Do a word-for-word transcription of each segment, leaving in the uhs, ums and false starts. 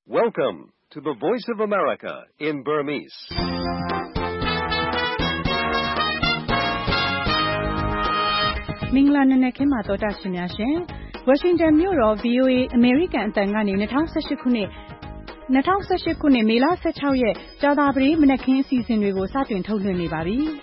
Welcome to the Voice of America in Burmese. ။မင်္ဂလာနံနက်ခင်းပါတော်တာရှင်များရှင်။ Washington မြို့တော် V O A အမေရိကန်အသံကနေ၂၀၁၈ခုနှစ်၂၀၁၈ခုနှစ်မေလ၁၆ရက်ကြာသပတေးမနက်ခင်းအစီအစဉ်တွေကိုစတင်ထုတ်လွှင့်နေပါပြီ။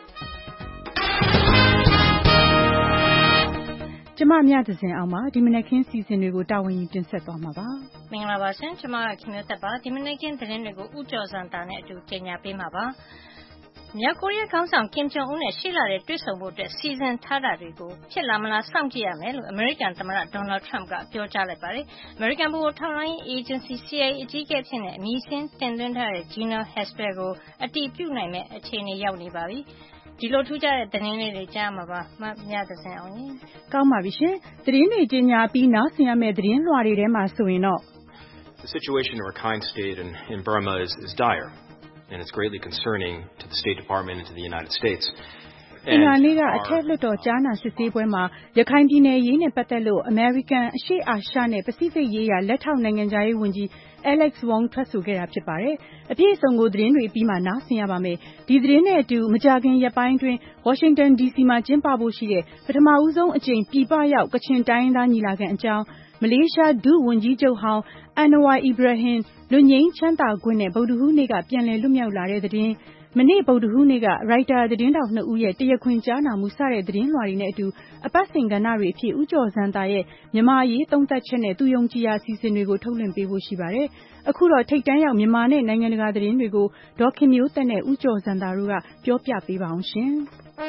ကျမမြသဇင်အောင်ပါဒီမနက်ခင်းစီစဉ်တွေကိုတာဝန်ယူတင်ဆက်သွားမှာပါမင်္ဂလာပါရှင်ကျမကခင်ဗျသက်ပါဒီမနက်ခင်းသတင်းတွေကိုဥကြော်စံတာနဲ့အတူကြေညာပေးမှာပါမြောက်ကိုရီးယားခေါင်းဆောင်ကင်ဂျုံအွန်းနဲ့ရှေ့လာတဲ့တွေ့ဆုံဖို့အတွက်စီစဉ်ထားတာတွေကိုဖြစ်လာမလားစောင့်ကြည့်ရမယ်လို့အမေရိကန်သမ္မတဒေါ်နယ်ထရမ့်ကပြောကြားလိုက်ပါတယ်အမေရိကန်ဗဟိုထောက်လှမ်းရေးအေဂျင်စီ C I A အကြီးအကဲဖြစ်တဲ့အမည်စင်းတင်သွင်းထားတဲ့ Gina Haspel ကိုအတည်ပြုနိုင်မဲ့အခြေအနေရောက်နေပါပြီဒီလိုထူးခြားတဲ့သတင်းလေးတွေကြားမှာပါမမြသစင်အောင်ရင်ကောင်းပါပြီရှင်သတင်းတွေကြေညာပြီးနားဆင်ရမယ့်သတင်းလွှာတွေထဲမှာဆိုရင်တော့ The situation in Rakhine State in, in Burma is, is dire and it's greatly concerning to the State Department and to the United States. အင်္ဂါနေ့ကအထက်လွှတ်တော်ကြားနာစစ်ဆေးပွဲမှာရခိုင်ပြည်နယ်ရေးနဲ့ပတ်သက်လို့အမေရိကန်အရှေ့အာရှနဲ့ပစိဖိတ်ရေးရာလက်ထောက်နိုင်ငံခြားရေးဝန်ကြီး Alex Wong ထွက်ဆိုခဲ့တာဖြစ်ပါတယ်။အပြည့်အစုံကိုသတင်းတွေပြီးမှနားဆင်ရပါမယ်။ဒီသတင်းနဲ့အတူမကြာခင်ရက်ပိုင်းတွင် Washington D C မှာကျင်းပဖို့ရှိတဲ့ပထမဦးဆုံးအကြိမ်ပြည်ပရောက်ကချင်တိုင်းသားညီလာခံအကြောင်းမလေးရှားဒုဝန်ကြီးချုပ်ဟောင်း Anwar Ibrahim လွတ်ငြိမ်းချမ်းသာခွင့်နဲ့ဗုဒ္ဓဟူးနေ့ကပြန်လည်လွတ်မြောက်လာတဲ့သတင်းမနေ့ဗုဒ္ဓဟူးနေ့ကရိုက်တာသတင်းတောက်နှစ်ဦးရဲ့တရားခွင်ကြားနာမှုစတဲ့သတင်းလွှာတွေနဲ့အတူအပတ်စဉ်ကဏ္ဍတွေအဖြစ်ဥကြော်စံတာရဲ့မြန်မာရေးသုံးသပ်ချက်နဲ့သူယုံကြည်ရာအစီအစဉ်တွေကိုထုတ်လွှင့်ပေးဖို့ရှိပါတယ်။အခုတော့ထိပ်တန်းရောက်မြန်မာနဲ့နိုင်ငံတကာသတင်းတွေကိုဒေါ်ခင်မျိုးသက်နဲ့ဥကြော်စံတာတို့ကပြောပြပေးပါအောင်ရှင်။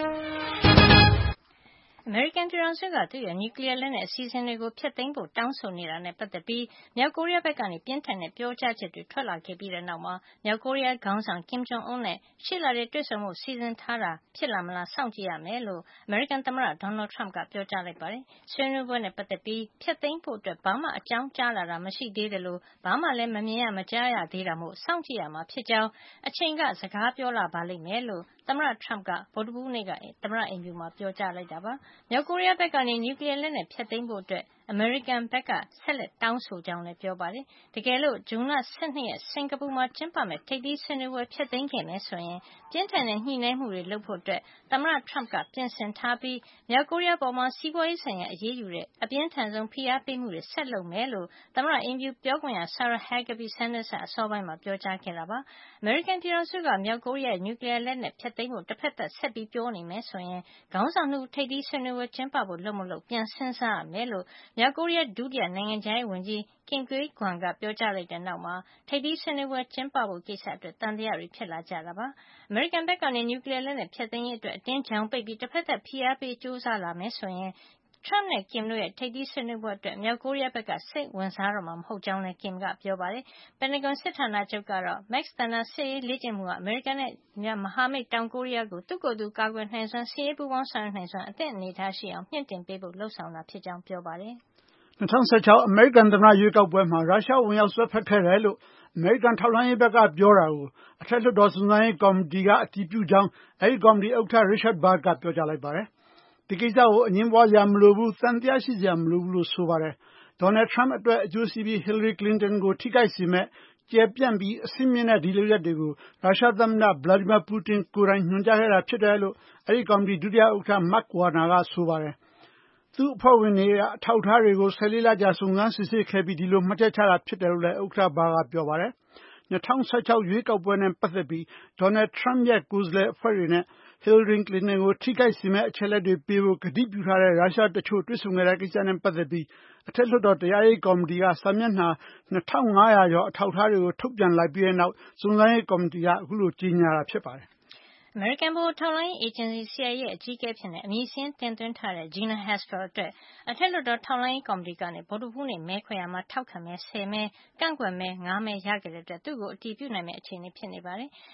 အမေရိကန်ပြည်ထောင်စုကသူ့ရဲ့နျူကလ িয়ার လက်နက်အစီအစဉ်တွေကိုဖျက်သိမ်းဖို့တောင်းဆိုနေတာနဲ့ပတ်သက်ပြီးမြောက်ကိုရီးယားဘက်ကနေပြင်းထန်တဲ့ပြောကြားချက်တွေထွက်လာခဲ့ပြီးတဲ့နောက်မှာမြောက်ကိုရီးယားခေါင်းဆောင်ကင်ဂျုံအွန်းနဲ့ရှေ့လာတဲ့တွေ့ဆုံမှုစီစဉ်ထားတာဖြစ်လာမလားစောင့်ကြည့်ရမယ်လို့အမေရိကန်သမ္မတဒေါ်နယ်ထရမ့်ကပြောကြားလိုက်ပါတယ်။ဆွေးနွေးပွဲနဲ့ပတ်သက်ပြီးဖျက်သိမ်းဖို့အတွက်ဘာမှအကြောင်းကြားလာတာမရှိသေးတယ်လို့ဘာမှလည်းမမြင်ရမကြားရသေးတာမို့စောင့်ကြည့်ရမှာဖြစ်ကြောင်းအချိန်ကစကားပြောလာပါလိမ့်မယ်လို့သမ္မတထရမ့်ကဗုဒ္ဓဟူးနေ့ကသမ္မတအိမ်ဖြူမှာပြောကြားလိုက်တာပါ။မြောက်ကိုရီးယားဘက်ကနေနျူကလ িয়ার လက်နက်ဖျက်သိမ်းဖို့အတွက်အမေရိကန်ဘက်ကဆက်လက်တောင်းဆိုကြောင်းလည်းပြောပါတယ်။တကယ်လို့ဇွန်လ၁၂ရက်စင်ကာပူမှာကျင်းပမယ့်ထိပ်သီးဆွေးနွေးပွဲဖျက်သိမ်းခဲ့မယ်ဆိုရင်ပြင်းထန်တဲ့ညှိနှိုင်းမှုတွေလုပ်ဖို့အတွက်သမ္မတထရမ့်ကပြင်ဆင်ထားပြီးမြောက်ကိုရီးယားပေါ်မှာစီးပွားရေးဆိုင်ရာအရေးယူတဲ့အပြင်းထန်ဆုံးဖိအားပေးမှုတွေဆက်လုပ်မယ်လို့သမ္မတအိမ်ဖြူပြောခွင့်ရ Sarah Huckabee Sanders ကအစောပိုင်းမှာပြောကြားခဲ့တာပါ။အမေရိကန်ပြည်ထောင်စုကမြောက်ကိုရီးယားနျူကလ িয়ার လက်နက်ဖျက်သိမ်းဖို့တစ်ဖက်သက်ဆက်ပြီးပြောနေမယ်ဆိုရင်ခေါင်းဆောင်မှုထိပ်သီးဆွေးနွေးပွဲကျင်းပဖို့လုပ်မလို့ပြန်စဉ်းစားရမယ်လို့မြောက်ကိုရီးယားဒုတိယနိုင်ငံခြားရေးဝန်ကြီးကင်ဂွေးဂွမ်ကပြောကြားလိုက်တဲ့နောက်မှာထိပ်သီးဆွေးနွေးပွဲကျင်းပဖို့ကိစ္စအတွက်တန်တရားတွေဖြစ်လာကြတာပါ။အမေရိကန်ဘက်ကနေနျူကလ িয়ার လက်နက်ဖျက်သိမ်းရေးအတွက်အတင်းချောင်ပိတ်ပြီးတစ်ဖက်သက်ဖိအားပေးကြိုးစားလာမယ်ဆိုရင်ထရမ့်နဲ့ကင်တို့ရဲ့ထိပ်သီးဆွေးနွေးပွဲအတွက်မြောက်ကိုရီးယားဘက်ကစိတ်ဝင်စားတော့မှာမဟုတ်ကြောင်းလည်းကင်ကပြောပါတယ်။ပင်တဂွန်စစ်ဌာနချုပ်ကတော့ Max Thunder စစ်ရေးလေ့ကျင့်မှုဟာအမေရိကန်နဲ့မဟာမိတ်တောင်ကိုရီးယားကိုသူ့ကိုယ်သူကာကွယ်နိုင်စွမ်းစစ်ရေးပူးပေါင်းဆောင်ရွက်နိုင်စွမ်းအသင့်အနေထားရှိအောင်မြှင့်တင်ပေးဖို့လှုံ့ဆော်တာဖြစ်ကြောင်းပြောပါတယ်။၂၀၁၆အမေရိကန်သမ္မတရွေးကောက်ပွဲမှာရုရှားဝင်ရောက်စွက်ဖက်ခဲ့တယ်လို့အမေရိကန်ထောက်လှမ်းရေးဘက်ကပြောတာကိုအထက်လွှတ်တော်စုံစမ်းရေးကော်မတီကအတည်ပြုကြောင်းအဲဒီကော်မတီဥက္ကဋ္ဌ Richard Burr ကပြောကြားလိုက်ပါတယ်။ဒီကိစ္စကိုအငြင်းပွားစရာမလိုဘူး၊သံသယရှိစရာမလိုဘူးလို့ဆိုပါတယ်။ဒေါ်နယ်ထရမ့်အတွက်အကျိုးစီးပြီး Hillary Clinton ကိုထိခိုက်စေမယ့်ကျယ်ပြန့်ပြီးအဆင့်မြင့်တဲ့ဒီလုပ်ရပ်တွေကိုရုရှားသမ္မတ Vladimir Putin ကိုယ်တိုင်ညွှန်ကြားခဲ့တာဖြစ်တယ်လို့အဲဒီကော်မတီဒုတိယဥက္ကဋ္ဌ Mark Warner ကဆိုပါတယ်။သူ့အဖွဲ့ဝင်တွေကအထောက်အထားတွေကို၁၄လကြာစုံစမ်းစစ်ဆေးခဲ့ပြီးဒီလိုမှတ်ချက်ချတာဖြစ်တယ်လို့လည်းဥက္ကဋ္ဌ Barr ကပြောပါတယ်။၂၀၁၆ရွေးကောက်ပွဲနဲ့ပတ်သက်ပြီးဒေါ်နယ်ထရမ့်ရဲ့ကိုယ်စားလှယ်အဖွဲ့တွေနဲ့ Hillary Clinton ကိုထိခိုက်စေမယ့်အချက်အလက်တွေပေးဖို့ကတိပြုထားတဲ့ရုရှားတချို့တွေ့ဆုံခဲ့တဲ့ကိစ္စနဲ့ပတ်သက်ပြီးအထက်လွှတ်တော်တရားရေးကော်မတီကစာမျက်နှာ၂၅၀၀ကျော်အထောက်အထားတွေကိုထုတ်ပြန်လိုက်ပြီးတဲ့နောက်စုံစမ်းရေးကော်မတီကအခုလိုကြေညာတာဖြစ်ပါတယ်။အမေရိကန်ဗဟိုထောက်လှမ်းရေးအေဂျင်စီ C I A ရဲ့အကြီးအကဲဖြစ်တဲ့အမည်စင်းတင်သွင်းထားတဲ့ Gina Haspel အတွက်အထက်လွှတ်တော်ထောက်လှမ်းရေးကော်မတီကနေဗုဒ္ဓဟူးနေ့မဲခွဲရာမှာထောက်ခံမဲ၁၀မဲ၊ကန့်ကွက်မဲ၅မဲရခဲ့တဲ့အတွက်သူ့ကိုအတည်ပြုနိုင်မယ့်အခြေအနေဖြစ်နေပါတယ်။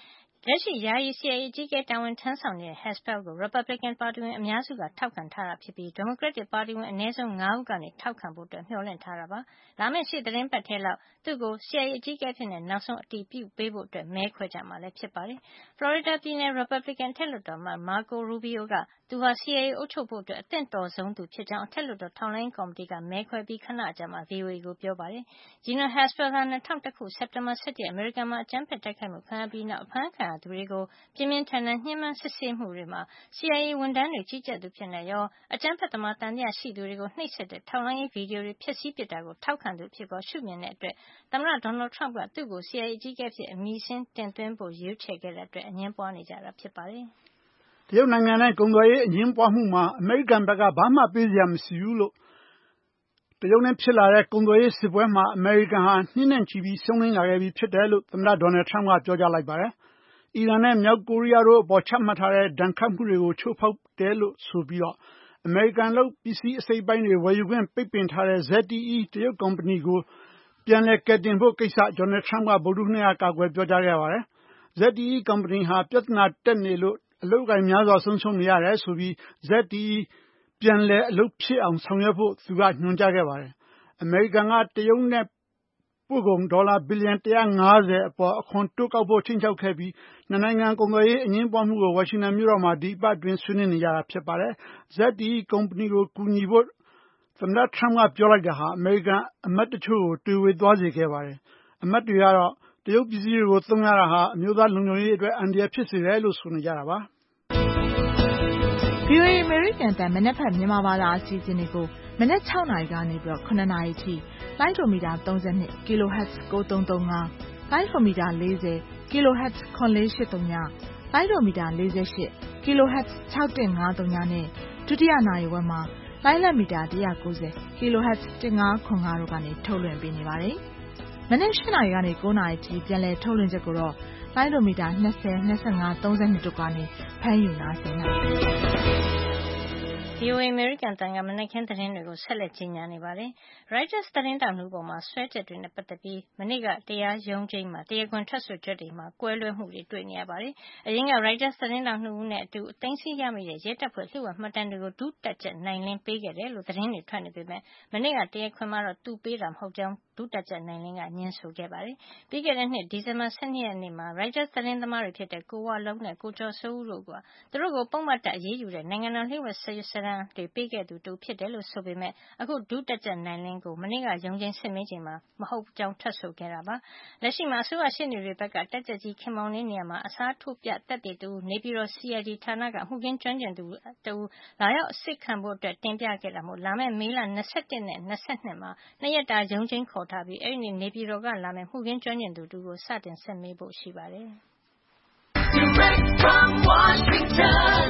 လက်ရှိယာယီ C I A အကြီးအကဲတာဝန်ထမ်းဆောင်နေတဲ့ Haspel ကို Republican ပါတီဝင်အများစုကထောက်ခံထားတာဖြစ်ပြီး Democratic ပါတီဝင်အနည်းဆုံး၅ဦးကနေထောက်ခံဖို့မျှော်လင့်ထားတာပါ။လာမယ့်ရှေ့သီတင်းပတ်ထဲလောက်သူ့ကို C I A အကြီးအကဲအဖြစ်နောက်ဆုံးအတည်ပြုပေးဖို့မဲခွဲကြမှာဖြစ်ပါတယ်။ Florida ပြည်နယ် Republican အထက်လွှတ်တော်အမတ် Marco Rubio ကသူဟာ C I A အုပ်ချုပ်ဖို့အသင့်တော်ဆုံးသူဖြစ်ကြောင်းအထက်လွှတ်တော်ထောက်လှမ်းရေးကော်မတီကမဲခွဲပြီးခဏအကြာမှာ V O A ကိုပြောပါတယ်။ Gina Haspel ဟာ ၂၀၀၁ ခု စက်တင်ဘာ ၁၁ ရက် အမေရိကန်မှာအကြမ်းဖက်တိုက်ခိုက်မှုခံရပြီးနောက်အဖမ်းခံရသူတွေကို ပြင်းပြင်းထန်ထန်ညှဉ်းပန်းစစ်ဆေးမှုတွေမှာ C I A ဝန်ထမ်းတွေကြီးကြပ်သူအဖြစ်ရော အကြမ်းဖက်သမားသံသယရှိသူတွေကိုနှိပ်စက်တဲ့ထောက်လှမ်းရေးဗီဒီယိုတွေဖျက်ဆီးပစ်တာကိုထောက်ခံသူအဖြစ်ရှုမြင်တဲ့အတွက်သမ္မတ Donald Trump ကသူ့ကို C I A အကြီးအကဲအဖြစ်အမည်စာရင်းတင်သွင်းဖို့ရွေးချယ်ခဲ့တဲ့အတွက်အငြင်းပွားနေကြတာဖြစ်ပါတယ်။တရုတ်နိုင်ငံနဲ့ကုန်သွယ်ရေးအငြင်းပွားမှုမှာအမေရိကန်ဘက်ကဘာမှပေးစရာမရှိဘူးလို့တရုတ်နဲ့ဖြစ်လာတဲ့ကုန်သွယ်ရေးစစ်ပွဲမှာအမေရိကန်ဟာနှစ်နဲ့ချီပြီးရှုံးနိမ့်လာခဲ့ပြီဖြစ်တယ်လို့သမ္မတ Donald Trump ကပြောကြားလိုက်ပါတယ်။အီရန်နဲ့မြောက်ကိုရီးယားတို့အပေါ်ချမှတ်ထားတဲ့ဒဏ်ခတ်မှုတွေကိုချိုးဖောက်တယ်လို့ဆိုပြီးတော့အမေရိကန်လုပ်ပစ္စည်းအစိတ်အပိုင်းတွေဝယ်ယူခွင့်ပိတ်ပင်ထားတဲ့ Z T E တရုတ်ကုမ္ပဏီကိုပြန်လည်ကယ်တင်ဖို့ကိစ္စ Donald Trump ကဗုဒ္ဓဟူးနေ့ကကာကွယ်ပြောကြားခဲ့ပါတယ်။ Z T E ကုမ္ပဏီဟာပြဿနာတက်နေလို့အလုပ်အကိုင်များစွာဆုံးရှုံးနေရတယ်ဆိုပြီး Z T E ပြန်လည်အလုပ်ဖြစ်အောင်ဆောင်ရွက်ဖို့သူကညွှန်ကြားခဲ့ပါတယ်။အမေရိကန်ကတရုတ်နဲ့ပို့ကုန်ဒေါ်လာဘီလီယံ၁၅၀အပေါ်အခွန်တိုးကောက်ဖို့ခြိမ်းခြောက်ခဲ့ပြီးနှစ်နိုင်ငံကုန်သွယ်ရေးအငြင်းပွားမှုကိုဝါရှင်တန်မြို့တော်မှာဒီအပတ်အတွင်းဆွေးနွေးနေကြတာဖြစ်ပါတယ်။ Z T E ကုမ္ပဏီကိုကူညီဖို့သမ္မတ Trump ကပြောလိုက်တာဟာအမေရိကန်အမတ်တချို့ကိုတွေဝေသွားစေခဲ့ပါတယ်။အမတ်တွေကတော့တရုတ်ပစ္စည်းတွေကိုသုံးရတာဟာအမျိုးသားလုံခြုံရေးအတွက်အန္တရာယ်ဖြစ်စေတယ်လို့ဆိုနေကြတာပါ။ V O A အမေရိကန်အသံမနက်ဖြန်မြန်မာဘာသာအစီအစဉ်တွေကိုမနက်၆နာရီကနေပြီးတော့၇နာရီထိလိုင်းဒိုမီတာ၃၂ kHz ၉၃၃၅ လိုင်းဒိုမီတာ၄၀ kHz ၇၄၈၀ လိုင်းဒိုမီတာ၄၈ kHz ၆၁၅၀နဲ့ဒုတိယနာရီဝက်မှာလိုင်းလက်မီတာ၁၉၀ kHz ၁၅၇၅တို့ကနေထုတ်လွှင့်ပေးနေပါတယ်။မနက်၈နာရီကနေ၉နာရီထိပြန်လည်ထုတ်လွှင့်ချက်ကိုတော့လိုင်းဒိုမီတာ၂၀ ၂၅ ၃၂တို့ကနေဖမ်းယူနားဆင်နိုင်ပါတယ်။ V O A အမေရိကန်အသံကမနက်ခင်းသတင်းတွေကိုဆက်လက်ကြီးညာနေပါတယ်။ Reuters သတင်းထောက်နှစ်ဦးပေါ်စွဲချက်တွေနဲ့ပတ်သက်ပြီးမနေ့ကတရားရုံးချိန်းမှာတရားခွင်ထွက်ဆိုချက်တွေမှာကွဲလွဲမှုတွေတွေ့နေရပါတယ်။အရင်က Reuters သတင်းထောက်နှစ်ဦးနဲ့အတူသိမ်းဆည်းရမိတဲ့ရဲတပ်ဖွဲ့လျှို့ဝှက်မှတ်တမ်းတွေကိုဒုတပ်ကြပ်နိုင်လင်းပေးခဲ့တယ်လို့သတင်းတွေထွက်နေပေမယ့်မနေ့ကတရားခွင်မှာတော့သူပေးတာမဟုတ်ကြောင်းဒုတပ်ကြပ်နိုင်လင်းကငြင်းဆိုခဲ့ပါတယ်။ပြီးခဲ့တဲ့နှစ်ဒီဇင်ဘာ၁၂ရက်နေ့မှာ Reuters သတင်းသမားတွေဖြစ်တဲ့ကိုဝလုံးနဲ့ကိုကျော်စိုးဦးတို့ကသူတို့ကိုပုဒ်မတပ်အရေးယူတဲ့နိုင်ငံတော်လျှို့ဝှက်စာရွက်စာတမ်းတွေပေးခဲ့သူတဦးဖြစ်တယ်လို့ဆိုပေမယ့်အခုဒုတပ်ကြပ်နိုင်လင်းကိုမနေ့ကရုံးချိန်းစစ်မေးချိန်မှာမဟုတ်ကြောင်းထွက်ဆိုခဲ့တာပါ။လက်ရှိမှာအစိုးရရှေ့နေတွေဘက်ကတပ်ကြပ်ကြီးခင်မောင်လင်းနေရာမှာအစားထိုးပြသက်သေတဦးနေပြည်တော် C I D ဌာနကအမှုခင်းကျွမ်းကျင်သူတဦးလာရောက်အစစ်ခံဖို့အတွက်တင်ပြခဲ့တာမို့လာမယ့်မေလ၂၁နဲ့၂၂မှာနှစ်ရက်တာရုံးချိန်းခေါ်ထားပြီးအဲဒီနေ့နေပြည်တော်ကလာမယ့်မှုခင်းကျွမ်းကျင်သူတဦးကိုစတင်စစ်မေးဖို့ရှိပါတယ်။ Direct from Washington,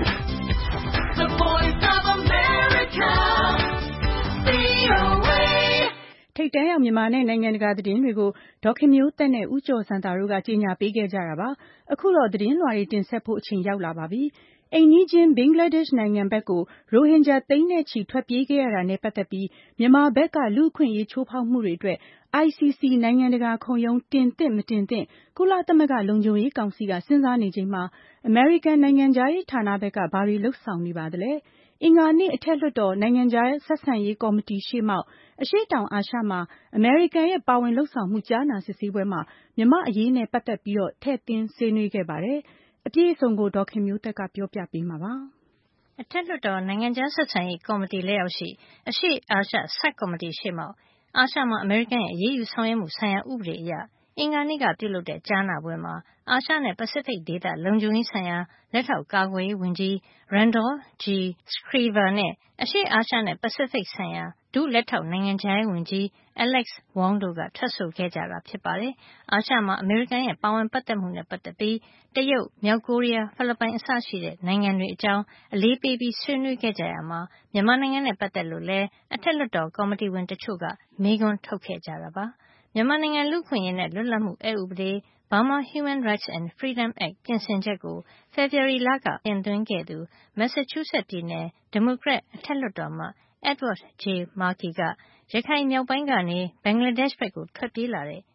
the voice of America, V O A ထိပ်တန်းရောက်မြန်မာနဲ့နိုင်ငံတကာသတင်းတွေကိုဒေါ်ခင်မျိုးသက်နဲ့ဦးကျော်စံတာတို့ကကြေညာပေးခဲ့ကြတာပါ။အခုတော့သတင်းလွှာတွေတင်ဆက်ဖို့အချိန်ရောက်လာပါပြီ။အိမ်နီးချင်းဘင်္ဂလားဒေ့ရှ်နိုင်ငံဘက်ကိုရိုဟင်ဂျာသိန်းနဲ့ချီထွက်ပြေးခဲ့ရတာနဲ့ပတ်သက်ပြီးမြန်မာဘက်ကလူ့အခွင့်အရေးချိုးဖောက်မှုတွေအတွက် I C C နိုင်ငံတကာခုံရုံးတင်သင့်မတင်သင့်ကုလသမဂ္ဂလုံခြုံရေးကောင်စီကစဉ်းစားနေချိန်မှာအမေရိကန်နိုင်ငံခြားရေးဌာနဘက်ကဘာတွေလုပ်ဆောင်နေပါသလဲ။အင်္ဂါနေ့အထက်လွှတ်တော်နိုင်ငံခြားဆက်ဆံရေးကော်မတီရှေ့မှောက်အရှေ့တောင်အာရှမှာအမေရိကန်ရဲ့ပါဝင်လုပ်ဆောင်မှုကြားနာစစ်ဆေးပွဲမှာမြန်မာ့အရေးနဲ့ပတ်သက်ပြီးတော့ထည့်သွင်းဆွေးနွေးခဲ့ပါတယ်။အပြည့်အစုံကိုဒေါ်ခင်မျိုးသက်ကပြောပြပေးမှာပါ။အထက်လွှတ်တော်နိုင်ငံခြားဆက်ဆံရေးကော်မတီလက်အောက်ရှိအရှေ့အာရှဆပ်ကော်မတီရှေ့မှောက်အာရှမှာအမေရိကန်ရဲ့အရေးယူဆောင်ရွက်မှုဆိုင်ရာဥပဒေအရအင်္ဂါနေ့ကပြုလုပ်တဲ့ကြားနာပွဲမှာအာရှနဲ့ပစိဖိတ်ဒေသလုံခြုံရေးဆိုင်ရာလက်ထောက်ကာကွယ်ရေးဝန်ကြီး Randolph G. Schriever နဲ့အရှေ့အာရှနဲ့ပစိဖိတ်ဆိုင်ရာဒုလက်ထောက်နိုင်ငံခြားရေးဝန်ကြီး Alex Wong တို့ကထွက်ဆိုခဲ့ကြတာဖြစ်ပါတယ်။အာရှမှာအမေရိကန်ရဲ့ပါဝင်ပတ်သက်မှုနဲ့ပတ်သက်ပြီးတရုတ်၊မြောက်ကိုရီးယား၊ဖိလစ်ပိုင်အစရှိတဲ့နိုင်ငံတွေအကြောင်းအလေးပေးပြီးဆွေးနွေးခဲ့ကြရာမှာမြန်မာနိုင်ငံနဲ့ပတ်သက်လို့လည်းအထက်လွှတ်တော်ကော်မတီဝင်တချို့ကမေးခွန်းထုတ်ခဲ့ကြတာပါ။မြန်မာနိုင်ငံလူ့အခွင့်အရေးနဲ့လွတ်လပ်မှုအက်ဥပဒေ Burma Human Rights and Freedom Act ပြင်ဆင်ချက်ကိုဖေဖေါ်ဝါရီလကတင်သွင်းခဲ့သူ Massachusetts ပြည်နယ်ဒီမိုကရက်အထက်လွှတ်တော်အမတ် Edward J. Markey ကရခိုင်မြောက်ပိုင်းကနေဘင်္ဂလားဒေ့ရှ်ဘက်ကိုထွက်ပြေးလာတဲ့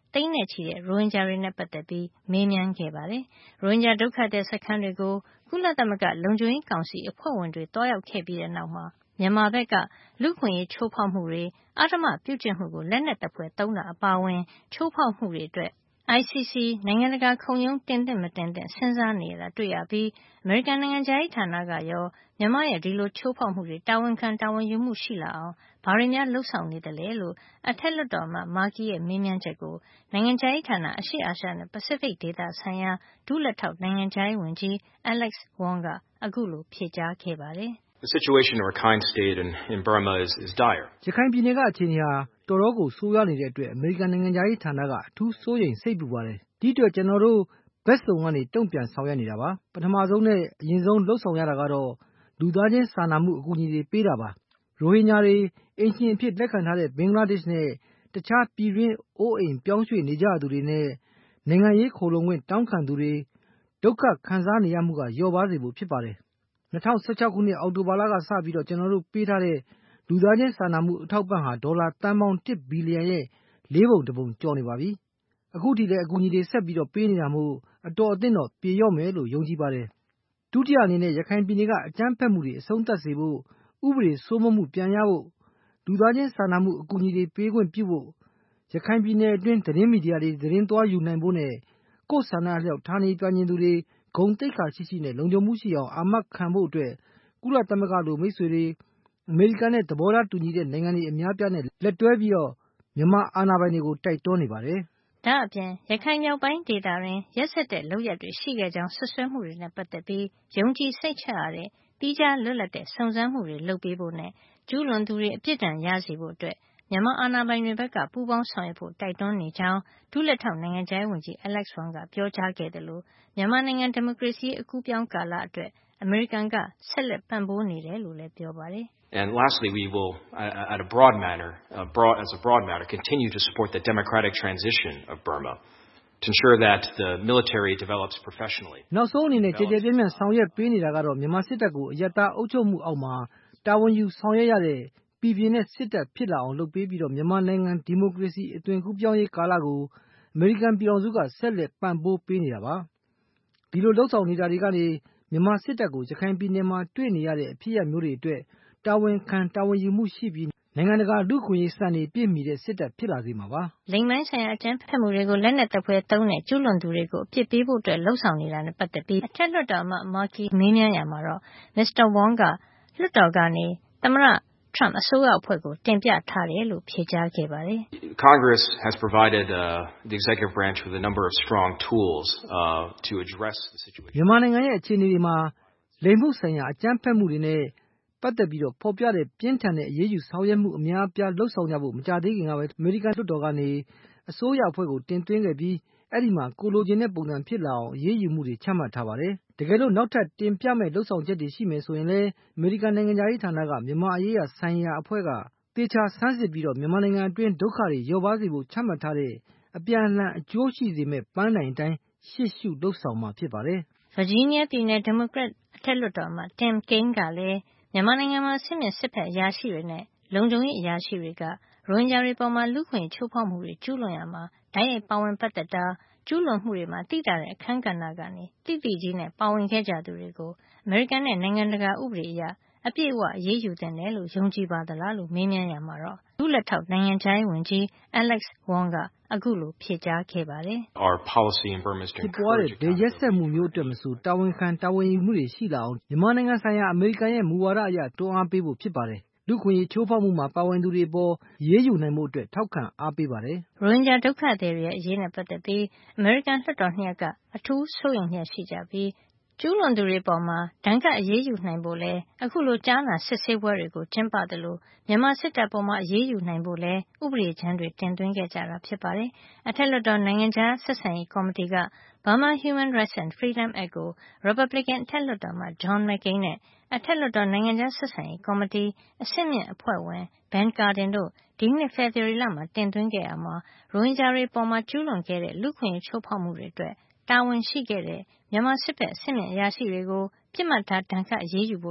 သိန်းနဲ့ချီတဲ့ရိုဟင်ဂျာတွေနဲ့ပတ်သက်ပြီးမေးမြန်းခဲ့ပါတယ်။ ရိုဟင်ဂျာဒုက္ခသည်စခန်းတွေကိုကုလသမဂ္ဂလုံခြုံရေးကောင်စီအဖွဲ့ဝင်တွေသွားရောက်ခဲ့ပြီးတဲ့နောက်မှာမြန်မာဘက်ကလူ့အခွင့်အရေးချိုးဖောက်မှုတွေအဓမ္မပြုကျင့်မှုကိုလက်နက်သဖွယ်သုံးတာအပါအဝင်ချိုးဖောက်မှုတွေအတွက် I C C နိုင်ငံတကာခုံရုံးတင်သင့်မတင်သင့်စဉ်းစားနေရတာတွေ့ရပြီးအမေရိကန်နိုင်ငံခြားရေးဌာနကရောမြန်မာရဲ့ဒီလိုချိုးဖောက်မှုတွေတာဝန်ခံတာဝန်ယူမှုရှိလာအောင်ဘာတွေများလုပ်ဆောင်နေသလဲလို့အထက်လွှတ်တော်အမတ် Markey ရဲ့မေးမြန်းချက်ကိုနိုင်ငံခြားရေးဌာနအရှေ့အာရှနဲ့ပစိဖိတ်ဒေသဆိုင်ရာဒုလက်ထောက်နိုင်ငံခြားရေးဝန်ကြီး Alex Wong ကအခုလိုဖြေကြားခဲ့ပါတယ်။ The situation in Rakhine State in, in Burma is, is dire. ရခိုင်ပြည်နယ်ကအခြေအနေဟာတော်တော်ကိုဆိုးရွားနေတဲ့အတွက်အမေရိကန်နိုင်ငံခြားရေးဌာနကအထူးစိုးရိမ်စိတ်ပူပါတယ်။ဒီအတွက်ကျွန်တော်တို့ဘက်စုံကနေတုံ့ပြန်ဆောင်ရွက်နေတာပါ။ပထမဆုံးနဲ့အရင်ဆုံးလှုပ်ဆောင်ရတာကတော့လူသားချင်းစာနာမှုအကူအညီတွေပေးတာပါ။ရိုဟင်ဂျာတွေအင်ရှင်အဖြစ်လက်ခံထားတဲ့ဘင်္ဂလားဒေ့ရှ်နဲ့တခြားပြည်တွင်းအိုးအိမ်ပြောင်းရွှေ့နေကြသူတွေနဲ့နိုင်ငံရေးခိုလှုံခွင့်တောင်းခံသူတွေဒုက္ခခံစားနေရမှုကလျော့ပါးစေဖို့ဖြစ်ပါတယ်။၂၀၁၆ခုနှစ်အောက်တိုဘာလကစပြီးတော့ကျွန်တော်တို့ပေးထားတဲ့လူသားချင်းစာနာမှုအထောက်ပံ့ဟာဒေါ်လာသန်းပေါင်းတစ်ဘီလီယံရဲ့လေးပုံတစ်ပုံကျော်နေပါပြီ။အခုထိလည်းအကူအညီတွေဆက်ပြီးတော့ပေးနေတာမို့အတော်အသင့်တော့ပြေလျော့မယ်လို့ယုံကြည်ပါတယ်။ဒုတိယအနေနဲ့ရခိုင်ပြည်နယ်ကအကြမ်းဖက်မှုတွေအဆုံးသတ်စေဖို့ဥပဒေစိုးမိုးမှုပြန်ရဖို့လူသားချင်းစာနာမှုအကူအညီတွေပေးခွင့်ပြုဖို့ရခိုင်ပြည်နယ်အတွင်းသတင်းမီဒီယာတွေသတင်းသွားယူနိုင်ဖို့နဲ့ကိုယ်ဆန္ဒအလျောက်ဌာနေပြန်ကျင်သူတွေဂုဏ်သိက္ခာရှိရှိနဲ့လုံခြုံမှုရှိအောင်အာမခံဖို့အတွက်ကုလသမဂ္ဂလိုမိတ်ဆွေတွေအမေရိကန်နဲ့သဘောထားတူညီတဲ့နိုင်ငံတွေအများပြားနဲ့လက်တွဲပြီးတော့မြန်မာအာဏာပိုင်တွေကိုတိုက်တွန်းနေပါတယ်။ဒါအပြင်ရခိုင်မြောက်ပိုင်းဒေသတွင်ရက်စက်တဲ့လုပ်ရပ်တွေရှိခဲ့ကြောင်းဆွဆွဲမှုတွေနဲ့ပတ်သက်ပြီးယုံကြည်စိတ်ချရတဲ့သီးခြားလွတ်လပ်တဲ့စုံစမ်းမှုတွေလုပ်ပေးဖို့နဲ့ကျူးလွန်သူတွေအပြစ်ဒဏ်ရစေဖို့အတွက်မြန်မာအာဏာပိုင်တွေဘက်ကပူးပေါင်းဆောင်ရွက်ဖို့တိုက်တွန်းနေကြောင်းဒုလက်ထောက်နိုင်ငံခြားရေးဝန်ကြီး Alex Wong ကပြောကြားခဲ့တယ်လို့မြန်မာနိုင်ငံဒီမိုကရေစီအကူးပြောင်းကာလအတွက်အမေရိကန်ကဆက်လက်ပံ့ပိုးနေတယ်လို့လည်းပြောပါတယ်။ And lastly, we will, uh, at a broad manner, uh, broad, as a broad matter, continue to support the democratic transition of Burma to ensure that the military develops professionally. နောက်ဆုံးအနေနဲ့ကြည်ကြဲပြန့်ပြန့်ဆောင်ရွက်ပေးနေတာကတော့မြန်မာစစ်တပ်ကိုအယက်သားအုပ်ချုပ်မှုအောက်မှာတာဝန်ယူဆောင်ရွက်ရတဲ့ပြည်ပြင်းတဲ့စစ်တပ်ဖြစ်လာအောင်လုပ်ပေးပြီးတော့မြန်မာနိုင်ငံဒီမိုကရေစီအသွင်ကူးပြောင်းရေးကာလကိုအမေရိကန်ပြည်ထောင်စုကဆက်လက်ပံ့ပိုးပေးနေတာပါ။ဒီလိုလှုပ်ဆောင်နေတာတွေကနေမြန်မာစစ်တပ်ကိုရခိုင်ပြည်နယ်မှာတွေ့နေရတဲ့အဖြစ်အပျက်မျိုးတွေအတွက်တာဝန်ခံတာဝန်ယူမှုရှိပြီးနိုင်ငံတကာလူ့အခွင့်အရေးစံတွေပြည့်မီတဲ့စစ်တပ်ဖြစ်လာစေမှာပါ။လိင်ပိုင်းဆိုင်ရာအကြမ်းဖက်မှုတွေကိုလက်နက်သဖွယ်သုံးတဲ့ကျူးလွန်သူတွေကိုအပြစ်ပေးဖို့အတွက်လှုံ့ဆော်နေတာနဲ့ပတ်သက်ပြီးအထက်လွှတ်တော်အမတ် Markey မေးမြန်းရာမှာတော့ မစ္စတာ Wong ကလွှတ်တော်ကနေသမ္မတTrump အစိုးရအဖွဲ့ကိုတင်ပြထားတယ်လို့ဖြေကြားခဲ့ပါတယ်။ Congress has provided uh, the executive branch with a number of strong tools uh, to address the situation. မြန်မာနိုင်ငံရဲ့အခြေအနေတွေမှာလိင်မှုဆိုင်ရာအကြမ်းဖက်မှုတွေနဲ့ပတ်သက်ပြီးတော့ဖော်ပြတဲ့ပြင်းထန်တဲ့အရေးယူဆောင်ရွက်မှုအများအပြားလှုပ်ဆောင်ကြဖို့မကြသေးခင်ကပဲအမေရိကန်လွှတ်တော်ကနေအစိုးရအဖွဲ့ကိုတင်သွင်းခဲ့ပြီးအဲ့ဒီမှာကိုလိုချင်တဲ့ပုံစံဖြစ်လာအောင်အရေးယူမှုတွေချမှတ်ထားပါတယ်။တကယ်လို့နောက်ထပ်တင်ပြမဲ့လှုပ်ဆောင်ချက်တွေရှိမယ်ဆိုရင်လည်းအမေရိကန်နိုင်ငံခြားရေးဌာနကမြန်မာအရေးရဆိုင်ရာအဖွဲ့ကတေချာဆန်းစစ်ပြီးတော့မြန်မာနိုင်ငံအတွင်းဒုက္ခတွေလျော့ပါးစေဖို့ချမှတ်ထားတဲ့အပြန်အလှန်အကျိုးရှိစေမဲ့ပန်းတိုင်တိုင်းရှေ့ရှုလှုပ်ဆောင်မှာဖြစ်ပါတယ်။ Virginia ပြည်နယ်ဒီမိုကရက်အထက်လွှတ်တော်အမတ် Tim Kaine ကလည်းမြန်မာနိုင်ငံမှာစစ်မျက်စစ်ဖက်အရာရှိတွေနဲ့လုံခြုံရေးအရာရှိတွေကရိုဟင်ဂျာတွေပေါ်လူ့အခွင့်အရေးချိုးဖောက်မှုတွေကျူးလွန်ရာမှာတိုက်ရိုက်ပါဝင်ပတ်သက်တာကျူးလွန်မှုတွေမှာသိသာတဲ့အခန်းကဏ္ဍကနေတိတိကြီးနဲ့ပါဝင်ခဲ့ကြသူတွေကိုအမေရိကန်နဲ့နိုင်ငံတကာဥပဒေအရအပြည့်အဝအရေးယူသင့်တယ်လို့ယုံကြည်ပါသလားလို့မေးမြန်းရာမှာတော့ဒုလက်ထောက်နိုင်ငံခြားရေးဝန်ကြီး Alex Wong ကအခုလိုဖြေကြားခဲ့ပါတယ်။ Our policy in Burma is to encourage ဘယ်ရက်စက်မှုမျိုးအတွက်မဆိုတာဝန်ခံတာဝန်ယူမှုတွေရှိလာအောင်မြန်မာနိုင်ငံဆိုင်ရာအမေရိကန်ရဲ့မူဝါဒအရတွန်းအားပေးဖို့ဖြစ်ပါတယ်။လူ့အခွင့်အရေးချိုးဖောက်မှုမှာပါဝင်သူတွေအပေါ်ရေးယူနိုင်မှုအတွက်ထောက်ခံအားပေးပါတယ်။ရိုဟင်ဂျာဒုက္ခသည်တွေရဲ့အရေးနဲ့ပတ်သက်ပြီးအမေရိကန်လွှတ်တော်နှစ်ရပ်ကအထူးစိုးရိမ်လျက်ရှိကြပြီးကျူးလွန်သူတွေပေါ်မှာဒဏ်ခတ်အရေးယူနိုင်ဖို့လဲအခုလိုကြားနာစစ်ဆေးပွဲတွေကိုကျင်းပသလိုမြန်မာစစ်တပ်ပေါ်မှာအရေးယူနိုင်ဖို့လဲဥပဒေကြမ်းတွေတင်သွင်းခဲ့ကြတာဖြစ်ပါတယ်။အထက်လွှတ်တော်နိုင်ငံခြားဆက်ဆံရေးကော်မတီက Burma Human Rights and Freedom Act ကို Republican အထက်လွှတ်တော်အမတ် John McCain နဲ့အထက်လွှတ်တော်နိုင်ငံခြားဆက်ဆံရေးကော်မတီအဆင့်မြင့်အဖွဲ့ဝင် Ben Cardin တို့ဒီနှစ်ဖေဖေါ်ဝါရီလမှာတင်သွင်းခဲ့ရာမှာရိုဟင်ဂျာတွေပေါ်ကျူးလွန်ခဲ့တဲ့လူ့အခွင့်အရေးချိုးဖောက်မှုတွေအတွက်တာဝန်ရှိခဲ့တဲ့မြန်မာစစ်ဘက်အဆင့်မြင့်အရာရှိတွေကိုပစ်မှတ်ထားဒဏ်ခတ်အရေးယူဖို့နဲ့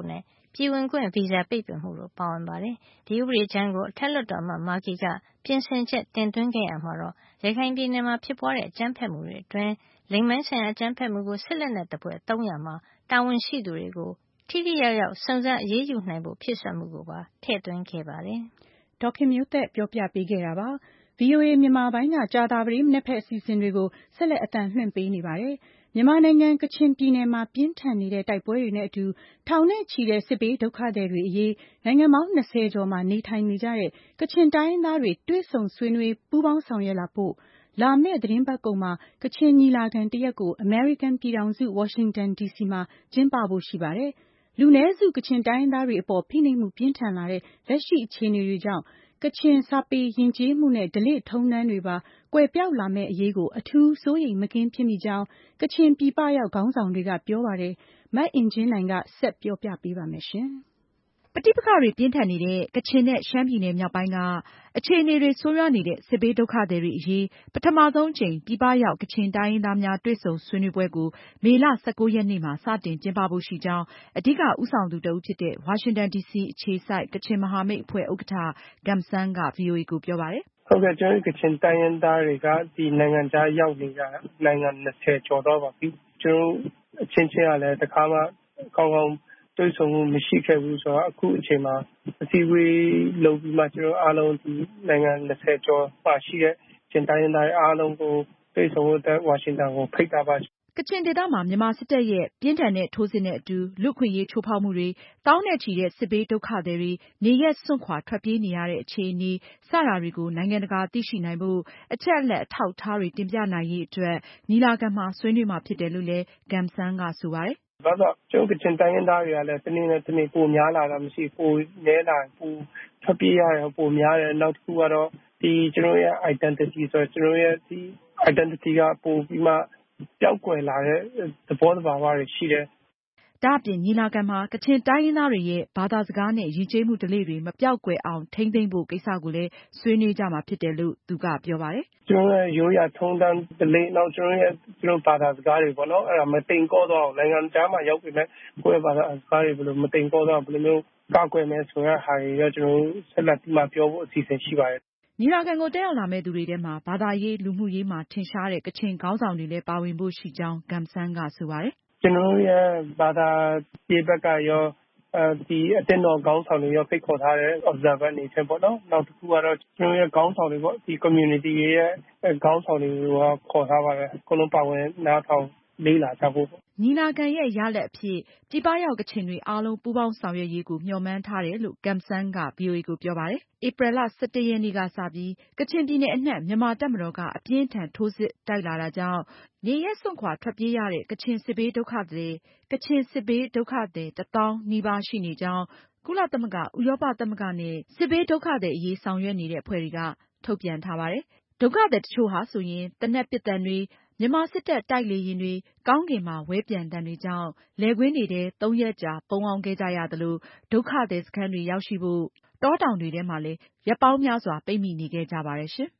ပြည်ဝင်ခွင့်ဗီဇာပိတ်ပင်မှုတို့ပါဝင်ပါတယ်။ဒီဥပဒေကြမ်းကိုအထက်လွှတ်တော်အမတ်မာကီကပြင်ဆင်ချက်တင်သွင်းခဲ့ရမှာတော့ရခိုင်ပြည်နယ်မှာဖြစ်ပွားတဲ့အကြမ်းဖက်မှုတွေအတွင်းလိင်ပိုင်းဆိုင်ရာအကြမ်းဖက်မှုကိုစစ်လက်နက်တပွဲသုံးရမှာတာဝန်ရှိသူတွေကိုထိထိရောက်ရောက်စုံစမ်းအရေးယူနိုင်ဖို့ဖြစ်ဆွမှုကိုပါထည့်သွင်းခဲ့ပါတယ်။ဒေါခင်မျိုးသက်ပြောပြပေးခဲ့တာပါ။ဗွီအိုအေမြန်မာပိုင်းကကြာသပတေးမနက်ဖက်အစီအစဉ်တွေကိုဆက်လက်အသံလွှင့်ပေးနေပါတယ်။မြန်မာနိုင်ငံကချင်ပြည်နယ်မှာပြင်းထန်နေတဲ့တိုက်ပွဲတွေနဲ့အတူထောင်နဲ့ချီတဲ့စစ်ဘေးဒုက္ခသည်တွေအရေးနိုင်ငံပေါင်း၂၀ကျော်မှာနေထိုင်နေကြတဲ့ကချင်တိုင်းရင်းသားတွေတွေ့ဆုံဆွေးနွေးပူးပေါင်းဆောင်ရွက်လာဖို့လာမယ့်သတင်းပတ်ကုန်မှာကချင်ညီလာခံတရက်ကိုအမေရိကန်ပြည်ထောင်စုဝါရှင်တန်ဒီစီမှာကျင်းပဖို့ရှိပါတယ်။လူနည်းစုကချင်တိုင်းရင်းသားတွေအပေါ်ဖိနှိပ်မှုပြင်းထန်လာတဲ့လက်ရှိအခြေအနေတွေကြောင့်ကချင်စာပေယဉ်ကျေးမှုနဲ့ဓလေ့ထုံးတမ်းတွေပါကွယ်ပျောက်လာမယ့်အရေးကိုအထူးစိုးရိမ်မကင်းဖြစ်မိကြောင်းကချင်ပြည်ပရောက်ခေါင်းဆောင်တွေကပြောပါတယ်။မအင်ကြင်းနိုင်ကဆက်ပြောပြပေးပါမယ်ရှင်။ပဋိပက္ခတွေပြင်းထန်နေတဲ့ကချင်နဲ့ရှမ်းပြည်နယ်မြောက်ပိုင်းကအခြေအနေတွေဆိုးရွားနေတဲ့စစ်ဘေးဒုက္ခသည်တွေအရေးပထမဆုံးအကြိမ်ပြည်ပရောက်ကချင်တိုင်းရင်းသားများတွေ့ဆုံဆွေးနွေးပွဲကိုမေလ၁၉ရက်နေ့မှာစတင်ကျင်းပဖို့ရှိကြောင်းအဓိကဦးဆောင်သူတဦးဖြစ်တဲ့ဝါရှင်တန်ဒီစီအခြေစိုက်ကချင်မဟာမိတ်အဖွဲ့ဥက္ကဋ္ဌ Gum Sang က ဗွီအိုအေကိုပြောပါတယ်။ဟုတ်ကဲ့ကျွန်တော်ကချင်တိုင်းရင်းသားတွေကဒီနိုင်ငံခြားရောက်နေတာနိုင်ငံ၂၀ကျော်တော့ပါပြီ။ကျွန်တော်အချင်းချင်းကလည်းတခါမှကောင်းကောင်းတွေ့ဆုံမှုမရှိခဲ့ဘူးဆိုတော့အခုအချိန်မှာအစည်းအဝေးလုပ်ပြီးမှကျွန်တော်အားလုံးဒီနိုင်ငံ၂၀ကျော်ပါရှိတဲ့ချင်တိုင်းရင်းသားအားလုံးကိုတွေ့ဆုံဖို့ဝါရှင်တန်ကိုဖိတ်တာပါကချင်ဒေသမှာမြန်မာစစ်တပ်ရဲ့ပြင်းထန်တဲ့ထိုးစစ်နဲ့အတူလူ့ခွင့်ရေးချိုးဖောက်မှုတွေတောင်းနဲ့ချီတဲ့စစ်ဘေးဒုက္ခသည်တွေနေရပ်စွန့်ခွာထွက်ပြေးနေရတဲ့အခြေအနေစတာတွေကိုနိုင်ငံတကာသိရှိနိုင်ဖို့အချက်အလက်အထောက်အထားတွေတင်ပြနိုင်ရေးအတွက်ညီလာခံမှာဆွေးနွေးမှာဖြစ်တယ်လို့လည်း Gum Sang ကဆိုပါတယ်။ဘာလို့ကျွန်တော်ကချင်တိုင်းရင်းသားတွေကလည်းတနေ့နဲ့တနေ့ပိုများလာတာမရှိပိုနဲလာပိုထွက်ပြေးရတာပိုများတယ်နောက်တစ်ခုကတော့ဒီကျွန်တော်ရဲ့ identity ဆိုတော့ကျွန်တော်ရဲ့ဒီ identity ကပိုပြီးမှပျောက်ကွယ်လာတဲ့သဘောတဘာဝတွေရှိတယ်။ဒါ့အပြင်ညီလာခံမှာကချင်တိုင်းရင်းသားတွေရဲ့ဘာသာစကားနဲ့ယဉ်ကျေးမှုဓလေ့တွေမပျောက်ကွယ်အောင်ထိန်းသိမ်းဖို့ကိစ္စကိုလည်းဆွေးနွေးကြမှာဖြစ်တယ်လို့သူကပြောပါတယ်။ကျွန်တော်ရဲ့ရိုးရာထုံးတမ်းဓလေ့နောက်ကျွန်တော်ရဲ့ကျွန်တော်ဘာသာစကားတွေပေါ့နော်အဲ့ဒါမတိမ်ကောတော့နိုင်ငံခြားမှာရောက်ပြီမဲ့ကိုယ့်ဘာသာစကားတွေဘယ်လိုမတိမ်ကောတော့ဘယ်လိုမျိုးကောက်ကွယ်မယ်ဆိုတဲ့ဟာတွေတော့ကျွန်တော်ဆက်လက်ပြီးမှပြောဖို့အစီအစဉ်ရှိပါတယ်ညီလာခံကိုတက်ရောက်လာမယ့်သူတွေထဲမှာဘာသာရေးလူမှုရေးမှာထင်ရှားတဲ့ကချင်ခေါင်းဆောင်တွေလည်းပါဝင်ဖို့ရှိကြောင်း Gum Sang ကဆိုပါတယ်။ကျွန်တော်ရဲ့ဘာသာရေးဘက်ကရောအဲဒီအတင်းတော်ခေါင်းဆောင်တွေရောဖိတ်ခေါ်ထားတဲ့ observer အနေနဲ့ပေါ့နော်နောက်တစ်ခုကတော့ကျွန်တော်ရဲ့ခေါင်းဆောင်တွေပေါ့ဒီ community ရဲ့ခေါင်းဆောင်တွေကိုခေါ်ထားပါတယ်အကုန်လုံးပါဝင်နားထောင်လေးလာကြဖို့ညီလာခံရဲ့ရလဒ်အဖြစ်ပြည်ပရောက်ကချင်တွေအားလုံးပူးပေါင်းဆောင်ရွက်ရေးကိုမျှော်မှန်းထားတယ်လို့ Gum Sang က ဗွီအိုအေကိုပြောပါတယ်။ဧပြီလ၁၁ရက်နေ့ကစပြီးကချင်ပြည်နယ်အနှံ့မြန်မာတပ်မတော်ကအပြင်းအထန်ထိုးစစ်တိုက်လာတာကြောင့်နေရပ်စွန့်ခွာထွက်ပြေးရတဲ့ကချင်စစ်ဘေးဒုက္ခသည်ကချင်စစ်ဘေးဒုက္ခသည်တသောင်းနီးပါးရှိနေကြောင်းကုလသမဂ္ဂ၊ဥရောပသမဂ္ဂနဲ့စစ်ဘေးဒုက္ခသည်အရေးဆောင်ရွက်နေတဲ့အဖွဲ့တွေကထုတ်ပြန်ထားပါတယ်။ဒုက္ခသည်တချို့ဟာဆိုရင်သေနတ်ပစ်သံတွေမြန်မာစစ်တပ်တိုက်လေယာဉ်တွေကောင်းကင်မှာဝဲပျံသံတွေကြောင့်လယ်ကွင်းတွေထဲသုံးရက်ကြာပုန်းအောင်းခဲ့ကြရသလိုဒုက္ခသည်စခန်းတွေရောက်ရှိဖို့တောတောင်တွေထဲမှာလည်းရက်ပေါင်းများစွာပိတ်မိနေခဲ့ကြပါတယ်ရှင်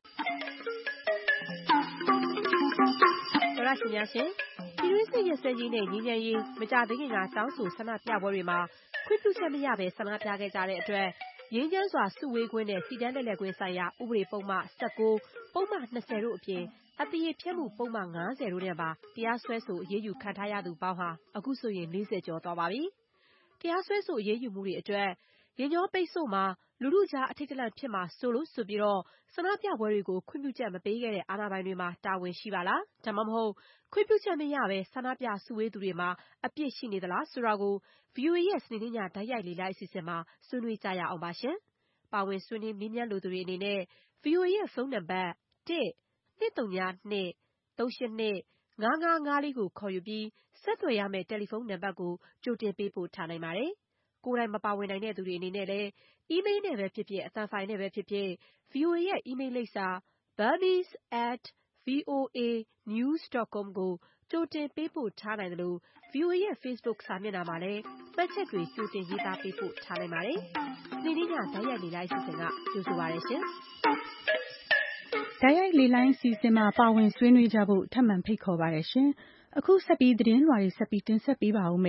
။သောရရှင်များရှင်ပြည်တွင်းစစ်ရက်စဲရေးနဲ့ငြိမ်းချမ်းရေးမကြသေးခင်ကတောင်းဆိုဆန္ဒပြပွဲတွေမှာခွင့်ပြုချက်မရဘဲဆန္ဒပြခဲ့ကြတဲ့အတွက်ငြိမ်းချမ်းစွာစုဝေးခွင့်နဲ့စီတန်းလှည့်လည်ခွင့်ဆိုင်ရာဥပဒေပုဒ်မ၁၉၊ပုဒ်မ၂၀တို့အပြင်အသရေဖျက်မှုပုဒ်မ၅၀တို့နဲ့ပါတရားစွဲဆိုအရေးယူခံထားရသူပေါင်းဟာအခုဆိုရင်၄၀ကျော်သွားပါပြီ။တရားစွဲဆိုအရေးယူမှုတွေအတွက်ယာဉ်ကြောပိတ်ဆို့မှာလူထုကြားအထိတ်တလန့်ဖြစ်မှာစိုးလို့ဆိုပြီးဆန္ဒပြပွဲတွေကိုခွင့်ပြုချက်မပေးခဲ့တဲ့အာဏာပိုင်တွေမှာတာဝန်ရှိပါလား။ဒါမှမဟုတ်ခွင့်ပြုချက်မရဘဲဆန္ဒပြစုဝေးသူတွေမှာအပြစ်ရှိနေသလားဆိုတာကို ဗွီအိုအေရဲ့စနေနေ့ညတိုက်ရိုက်လေ့လာအစီအစဉ်မှာဆွေးနွေးကြရအောင်ပါရှင်။ပါဝင်ဆွေးနွေးမေးမြန်းလိုသူတွေအနေနဲ့ ဗွီအိုအေရဲ့ဖုန်းနံပါတ်၁၂၃၂၃၈၂၅၅၅၄ကိုခေါ်ယူပြီးဆက်သွယ်ရမယ့်တယ်လီဖုန်းနံပါတ်ကိုကြိုတင်ပေးပို့ထားနိုင်ပါတယ်။ကိုယ်တိုင်မပါဝင်နိုင်တဲ့သူတွေအနေနဲ့လည်းအီးမေးလ်နဲ့ပဲဖြစ်ဖြစ်အသံဖိုင်နဲ့ပဲဖြစ်ဖြစ် ဗွီအိုအေရဲ့အီးမေးလ်လိပ်စာ burmese at voa news dot com ကိုကြိုတင်ပေးပို့ထားနိုင်သလို ဗွီအိုအေရဲ့ Facebook စာမျက်နှာမှာလည်းမှတ်ချက်တွေကြိုတင်ရေးသားပေးပို့ထားနိုင်ပါတယ်။စနေနေ့ညတိုက်ရိုက်လေ့လာအစီအစဉ်ကကြိုဆိုပါရရှင်။တိုက်ရိုက်လေ့လာအစီအစဉ်မှာပါဝင်ဆွေးနွေးကြဖို့ထပ်မံဖိတ်ခေါ်ပါတယ်ရှင်။အခုဆက်ပြီးသတင်းလွှာတွေဆက်ပြီးတင်ဆက်ပေးပါဦးမယ်။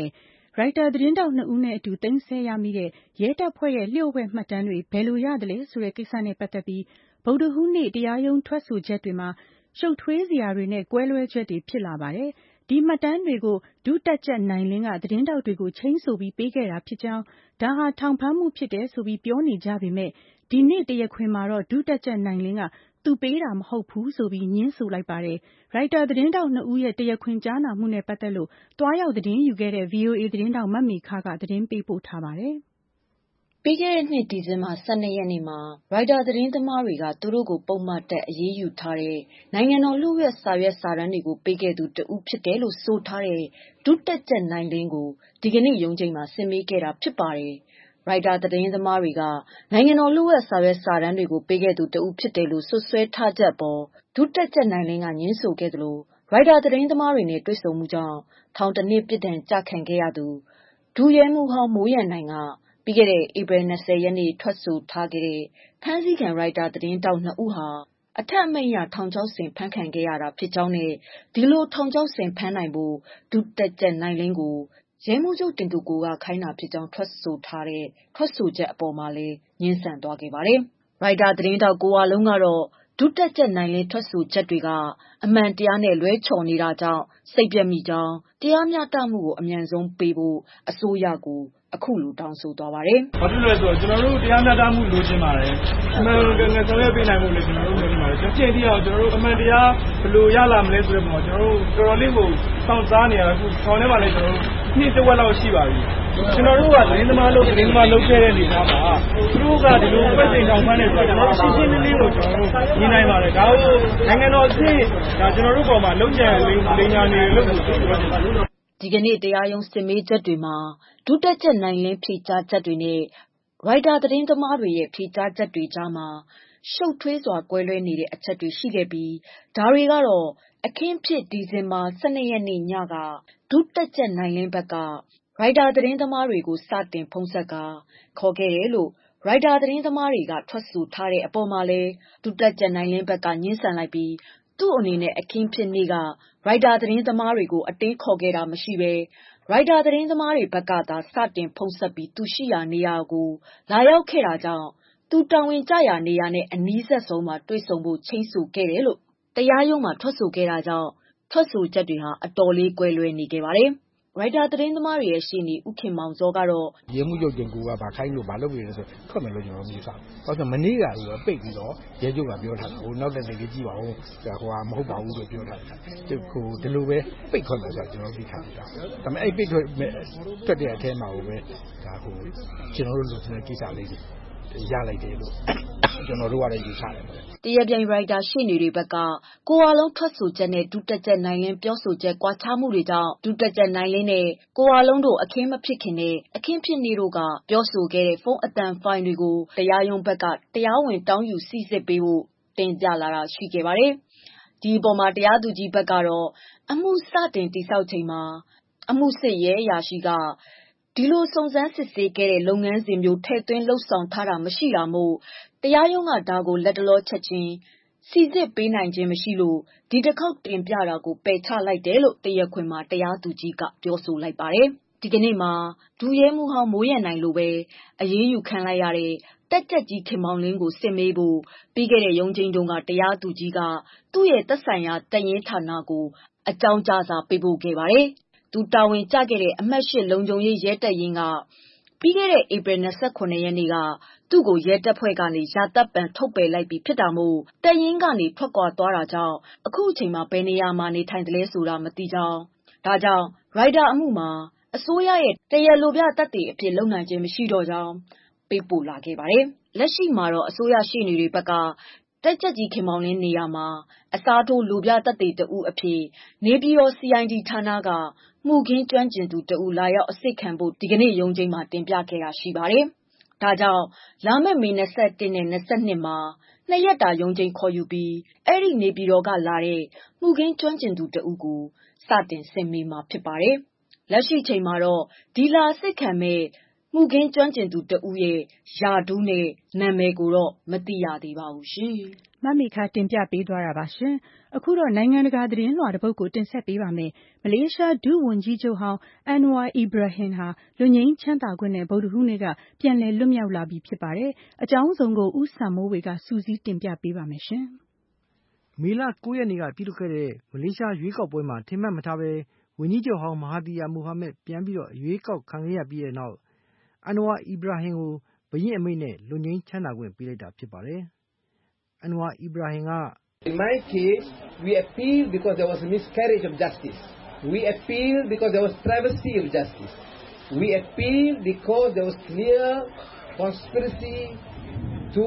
ရိုက်တာသတင်းတောက်နှစ်ဦးနဲ့အတူသိမ်းဆည်းရမိတဲ့ရဲတပ်ဖွဲ့ရဲ့လျှို့ဝှက်မှတ်တမ်းတွေဘယ်လိုရတယ်လဲဆိုတဲ့ကိစ္စနဲ့ပတ်သက်ပြီးဗုဒ္ဓဟူးနေ့တရားရုံးထွက်ဆိုချက်တွေမှာရှုပ်ထွေးစရာတွေနဲ့ကွဲလွဲချက်တွေဖြစ်လာပါတယ်။ဒီမှတ်တမ်းတွေကိုဒုတပ်ကြပ်နိုင်လင်းကသတင်းတောက်တွေကိုချိန်ဆိုပြီးပေးခဲ့တာဖြစ်ကြောင်းဒါဟာထောင်ဖမ်းမှုဖြစ်တယ်ဆိုပြီးပြောနေကြပေမဲ့ဒီနေ့တရားခွင်မှာတော့ဒုတပ်ကြပ်နိုင်လင်းကသူပေးတာမဟုတ်ဘူးဆိုပြီးညင်းဆိုလိုက်ပါတယ်။ရိုက်တာသတင်းတောက်နှစ်ဦးရဲ့တရားခွင်ကြားနာမှုနဲ့ပတ်သက်လို့တွားရောက်သတင်းယူခဲ့တဲ့ ဗွီအိုအေ သတင်းတောက်မမေခကသတင်းပေးပို့ထားပါတယ်။ပြီးခဲ့တဲ့နှစ်ဒီဇင်ဘာ၁၂ရက်နေ့မှာရိုက်တာသတင်းသမားတွေကသူတို့ကိုပုံမှန်တက်အရေးယူထားတဲ့နိုင်ငံတော်လျှို့ဝှက်စာရွက်စာတမ်းတွေကိုပေးခဲ့သူတဦးဖြစ်တယ်လို့ဆိုထားတဲ့ဒုတက်ကြပ်နိုင်လင်းကိုဒီကနေ့ရုံးချိန်မှာဆင်မေးခဲ့တာဖြစ်ပါတယ်။ရိုက်တာသတင်းသမားတွေကနိုင်ငံတော်လျှို့ဝှက်စာရွက်စာတမ်းတွေကိုပေးခဲ့သူတဦးဖြစ်တယ်လို့ဆွဆွဲထားချက်ပေါ်ဒုတက်ကြပ်နိုင်လင်းကညင်းဆိုခဲ့သလိုရိုက်တာသတင်းသမားတွေနဲ့တွေ့ဆုံမှုကြောင့်ထောင်တစ်နှစ်ပြစ်ဒဏ်ကျခံခဲ့ရသူဒုရဲမှူးဟောင်းမိုးရန်နိုင်ကပြီးခဲ့တဲ့ဧပြီ၂၀ရက်နေ့ထွက်ဆိုထားခဲ့တဲ့ဖမ်းဆီးခံရိုက်တာသတင်းတောက်နှစ်ဦးဟာအထက်အမိန့်အရထောင်ချောက်ဆင်ဖမ်းခံခဲ့ရတာဖြစ်ကြောင်းနဲ့ဒီလိုထောင်ချောက်ဆင်ဖမ်းနိုင်ဖို့ဒုတက်ကြပ်နိုင်လင်းကိုရဲမှူးချုပ်တင်တူကိုကခိုင်းတာဖြစ်ကြောင်းထွက်ဆိုထားတဲ့ထွက်ဆိုချက်အပေါ်မှာလည်းငြင်းဆန်သွားခဲ့ပါတယ်။ရိုက်တာသတင်းတောက်ကိုဝလုံးကတော့ဒုတက်ကြပ်နိုင်လင်းထွက်ဆိုချက်တွေကအမှန်တရားနဲ့လွဲချော်နေတာကြောင့်စိတ်ပြတ်မိကြောင်းတရားမျှတမှုကိုအမြန်ဆုံးပေးဖို့အစိုးရကိုအခုလိုတောင်းဆိုသွားပါတယ်။ဘာဖြစ်လို့လဲဆိုတော့ကျွန်တော်တို့တရားမျှတမှုလိုချင်ပါတယ်။အမှန်ကန်ကန်ဆောင်ရွက်ပေးနိုင်ဖို့လည်းကျွန်တော်တို့လိုချင်ပါတယ်။ကျွန်တော်ကြည့်ရအောင်ကျွန်တော်တို့အမှန်တရားဘယ်လိုရလာမလဲဆိုတဲ့ပုံမှာကျွန်တော်တို့တော်တော်လေးကိုစောင့်စားနေရအခုဆောင်းထဲမှာလည်းကျွန်တော်တို့နှစ်တစ်ဝက်လောက်ရှိပါပြီ။ကျွန်တော်တို့ကသတင်းသမားလို့သတင်းသမားလုပ်ခဲ့တဲ့နေသားမှာသူတို့ကဒီလိုပတ်စိန်ဆောင်ဖမ်းနေဆိုတော့ကျွန်တော်ရှင်းရှင်းလင်းလင်းကိုကျွန်တော်တို့ညှိနှိုင်းပါတယ်။ဒါကိုနိုင်ငံတော်အဆင့်ဒါကျွန်တော်တို့ပေါ်မှာလုံခြုံရေးလိညာနေလို့ပြောချင်ပါတယ်။ဒီကနေ့တရားရုံးစစ်မေးချက်တွေမှာဒုတက်ချက်နိုင်လင်းဖြေကြားချက်တွေနဲ့ရိုက်တာသတင်းသမားတွေရဲ့ဖြေကြားချက်တွေကြားမှာရှုပ်ထွေးစွာကွဲလွဲနေတဲ့အချက်တွေရှိခဲ့ပြီးဒါတွေကတော့အခင်းဖြစ်ဒီဇင်ဘာ၁၂ရက်နေ့ညကဒုတက်ချက်နိုင်လင်းဘက်ကရိုက်တာသတင်းသမားတွေကိုစတင်ဖုံးဆက်ကခေါ်ခဲ့တယ်လို့ရိုက်တာသတင်းသမားတွေကထွက်ဆိုထားတဲ့အပေါ်မှာလဲဒုတက်ချက်နိုင်လင်းဘက်ကညှင်းဆန်လိုက်ပြီးသူ့အနေနဲ့အခင်းဖြစ်နေ့ကရိုက်တာသတင်းသမားတွေကိုအတင်းခေါ်ခဲ့တာမရှိဘဲရိုက်တာသတင်းသမားတွေဘက်ကသာစတင်ဖုံးဆက်ပြီးသူရှိရာနေရာကိုလာရောက်ခဲ့တာကြောင့်သူတာဝန်ကျရာနေရာနဲ့အနီးဆက်ဆုံးမှာတွေ့ဆုံဖို့ချိန်ဆခဲ့တယ်လို့တရားရုံးမှာထွက်ဆိုခဲ့တာကြောင့်ထွက်ဆိုချက်တွေဟာအတော်လေးကွဲလွဲနေခဲ့ပါတယ်။ရိုက်တာသတင်းသမားတွေရဲ့ရှေ့နေဦးခင်မောင်စောကတော့ရဲမှုချုပ်တင်ကူကဗာခိုင်းလို့ဗာလုပ်နေလဲဆိုထွက်မယ်လို့ကျွန်တော်မယူဆဘူး။ဘာလို့မနေ့ကပြီးတော့ပိတ်ပြီးတော့ရဲချုပ်ကပြောထားတာဟိုနောက်တဲ့နေ့ကြည့်ပါဦးဟိုဟာမဟုတ်ပါဘူးလို့ပြောထားတာ။ဒီကိုဒီလိုပဲပိတ်ခွင့်လို့ဆိုကျွန်တော်သိထားတာ။ဒါပေမဲ့အဲ့ပိတ်ထွက်ထွက်တဲ့အထဲမှာကိုပဲဒါဟိုကျွန်တော်တို့လူတွေကိစ္စလေးတွေရလိုက်တယ်လို့ကျွန်တော်တို့ကလည်းယူဆတယ်။တရားပြိုင်ရိုက်တာရှေ့နေတွေဘက်ကကိုဝါလုံးထွက်ဆိုချက်နဲ့ဒုတက်ချက်နိုင်လင်းပြောဆိုချက်ကွာခြားမှုတွေကြောင့်ဒုတက်ချက်နိုင်လင်းနဲ့ကိုဝါလုံးတို့အခင်းမဖြစ်ခင်နဲ့အခင်းဖြစ်နေတို့ကပြောဆိုခဲ့တဲ့ဖုန်းအသံဖိုင်တွေကိုတရားရုံးဘက်ကတရားဝင်တောင်းယူစိစစ်ပေးဖို့တင်ပြလာတာရှိခဲ့ပါတယ်။ဒီအပေါ်မှာတရားသူကြီးဘက်ကတော့အမှုစတင်တိစောက်ချိန်မှာအမှုစစ်ရဲအရာရှိကဒီလိုစုံစမ်းစစ်ဆေးခဲ့တဲ့လုပ်ငန်းစဉ်မျိုးထည့်သွင်းလှုပ်ဆောင်ထားတာမရှိတာမို့တရားရုံးကဒါကိုလက်တလောချက်ချင်းစီစစ်ပေးနိုင်ခြင်းမရှိလို့ဒီတစ်ခေါက်တင်ပြတာကိုပယ်ချလိုက်တယ်လို့တရားခွင်မှာတရားသူကြီးကပြောဆိုလိုက်ပါတယ်။ဒီကနေ့မှာဒုရဲမှူးဟောင်းမိုးရန်နိုင်လိုပဲအရေးယူခံလိုက်ရတဲ့တက်ကြက်ကြီးခင်မောင်လင်းကိုစစ်မေးဖို့ပြီးခဲ့တဲ့ရုံးချိန်တုန်းကတရားသူကြီးကသူ့ရဲ့သက်ဆိုင်ရာတရင်ဌာနကိုအကြောင်းကြားစာပေးပို့ခဲ့ပါတယ်။သူတာဝန်ကျခဲ့တဲ့အမှတ်၈လုံခြုံရေးရဲတပ်ရင်းကပြီးခဲ့တဲ့ဧပြီ၂၇ရက်နေ့ကသူ့ကိုရဲတပ်ဖွဲ့ကနေရာတပ်ပံထုတ်ပယ်လိုက်ပြီးဖြစ်တာမို့တပ်ရင်းကနေထွက်ခွာသွားတာကြောင့်အခုအချိန်မှာဘယ်နေရာမှာနေထိုင်တယ်လဲဆိုတာမသိကြောင်းဒါကြောင့်ရိုက်တာအမှုမှာအစိုးရရဲ့တရားလိုပြသက်သေအဖြစ်လုံနိုင်ခြင်းမရှိတော့ကြောင်းပေးပို့လာခဲ့ပါတယ်။လက်ရှိမှာတော့အစိုးရရှိနေတွေဘက်ကတက်ကြက်ကြီးခင်မောင်လင်းနေရာမှာအစားထိုးလိုပြသက်သေတဦးအဖြစ်နေပြည်တော် စီ အိုင် ဒီ ဌာနကမှုခင်းကျွမ်းကျင်သူတဦးလာရောက်အစစ်ခံဖို့ဒီကနေ့ရုံးချိန်မှာတင်ပြခဲ့တာရှိပါတယ်။ဒါကြောင့်လာမယ့်မေ၂၁နဲ့၂၂မှာနှစ်ရက်တာရုံးချိန်ခေါ်ယူပြီးအဲ့ဒီနေပြည်တော်ကလာတဲ့မှုခင်းကျွမ်းကျင်သူတဦးကိုစတင်စစ်မေးမှာဖြစ်ပါတယ်။လက်ရှိချိန်မှာတော့ဒီလာအစစ်ခံမဲ့မှုခင်းကျွမ်းကျင်သူတဦးရဲ့ယာဒူးနဲ့နာမည်ကိုတော့မသိရသေးပါဘူးရှင်။မမေခတင်ပြပေးသွားတာပါရှင်။အခုတော့နိုင်ငံတကာသတင်းလွှာတစ်ပုဒ်ကိုတင်ဆက်ပေးပါမယ်။မလေးရှားဒုဝန်ကြီးချုပ်ဟောင်း Anwar Ibrahim ဟာလွတ်ငြိမ်းချမ်းသာခွင့်နဲ့ဗုဒ္ဓဟူးနေ့ကပြန်လည်လွတ်မြောက်လာပြီဖြစ်ပါတယ်။အကြောင်းစုံကိုဦးစံမိုးဝေကစူးစီးတင်ပြပေးပါမယ်ရှင်။မေလ၉ရက်နေ့ကပြုလုပ်ခဲ့တဲ့မလေးရှားရွေးကောက်ပွဲမှာထင်မှတ်မထားပဲဝန်ကြီးချုပ်ဟောင်းမဟာသီယာမိုဟာမက်ပြန်ပြီးတော့ရွေးကောက်ခံခဲ့ရပြီးတဲ့နောက် Anwar Ibrahim ကိုဘုရင်အမိန့်နဲ့လွတ်ငြိမ်းချမ်းသာခွင့်ပေးလိုက်တာဖြစ်ပါတယ်။ Anwar Ibrahim က In my case, we appealed because there was a miscarriage of justice. We appealed because there was travesty of justice. We appealed because there was clear conspiracy to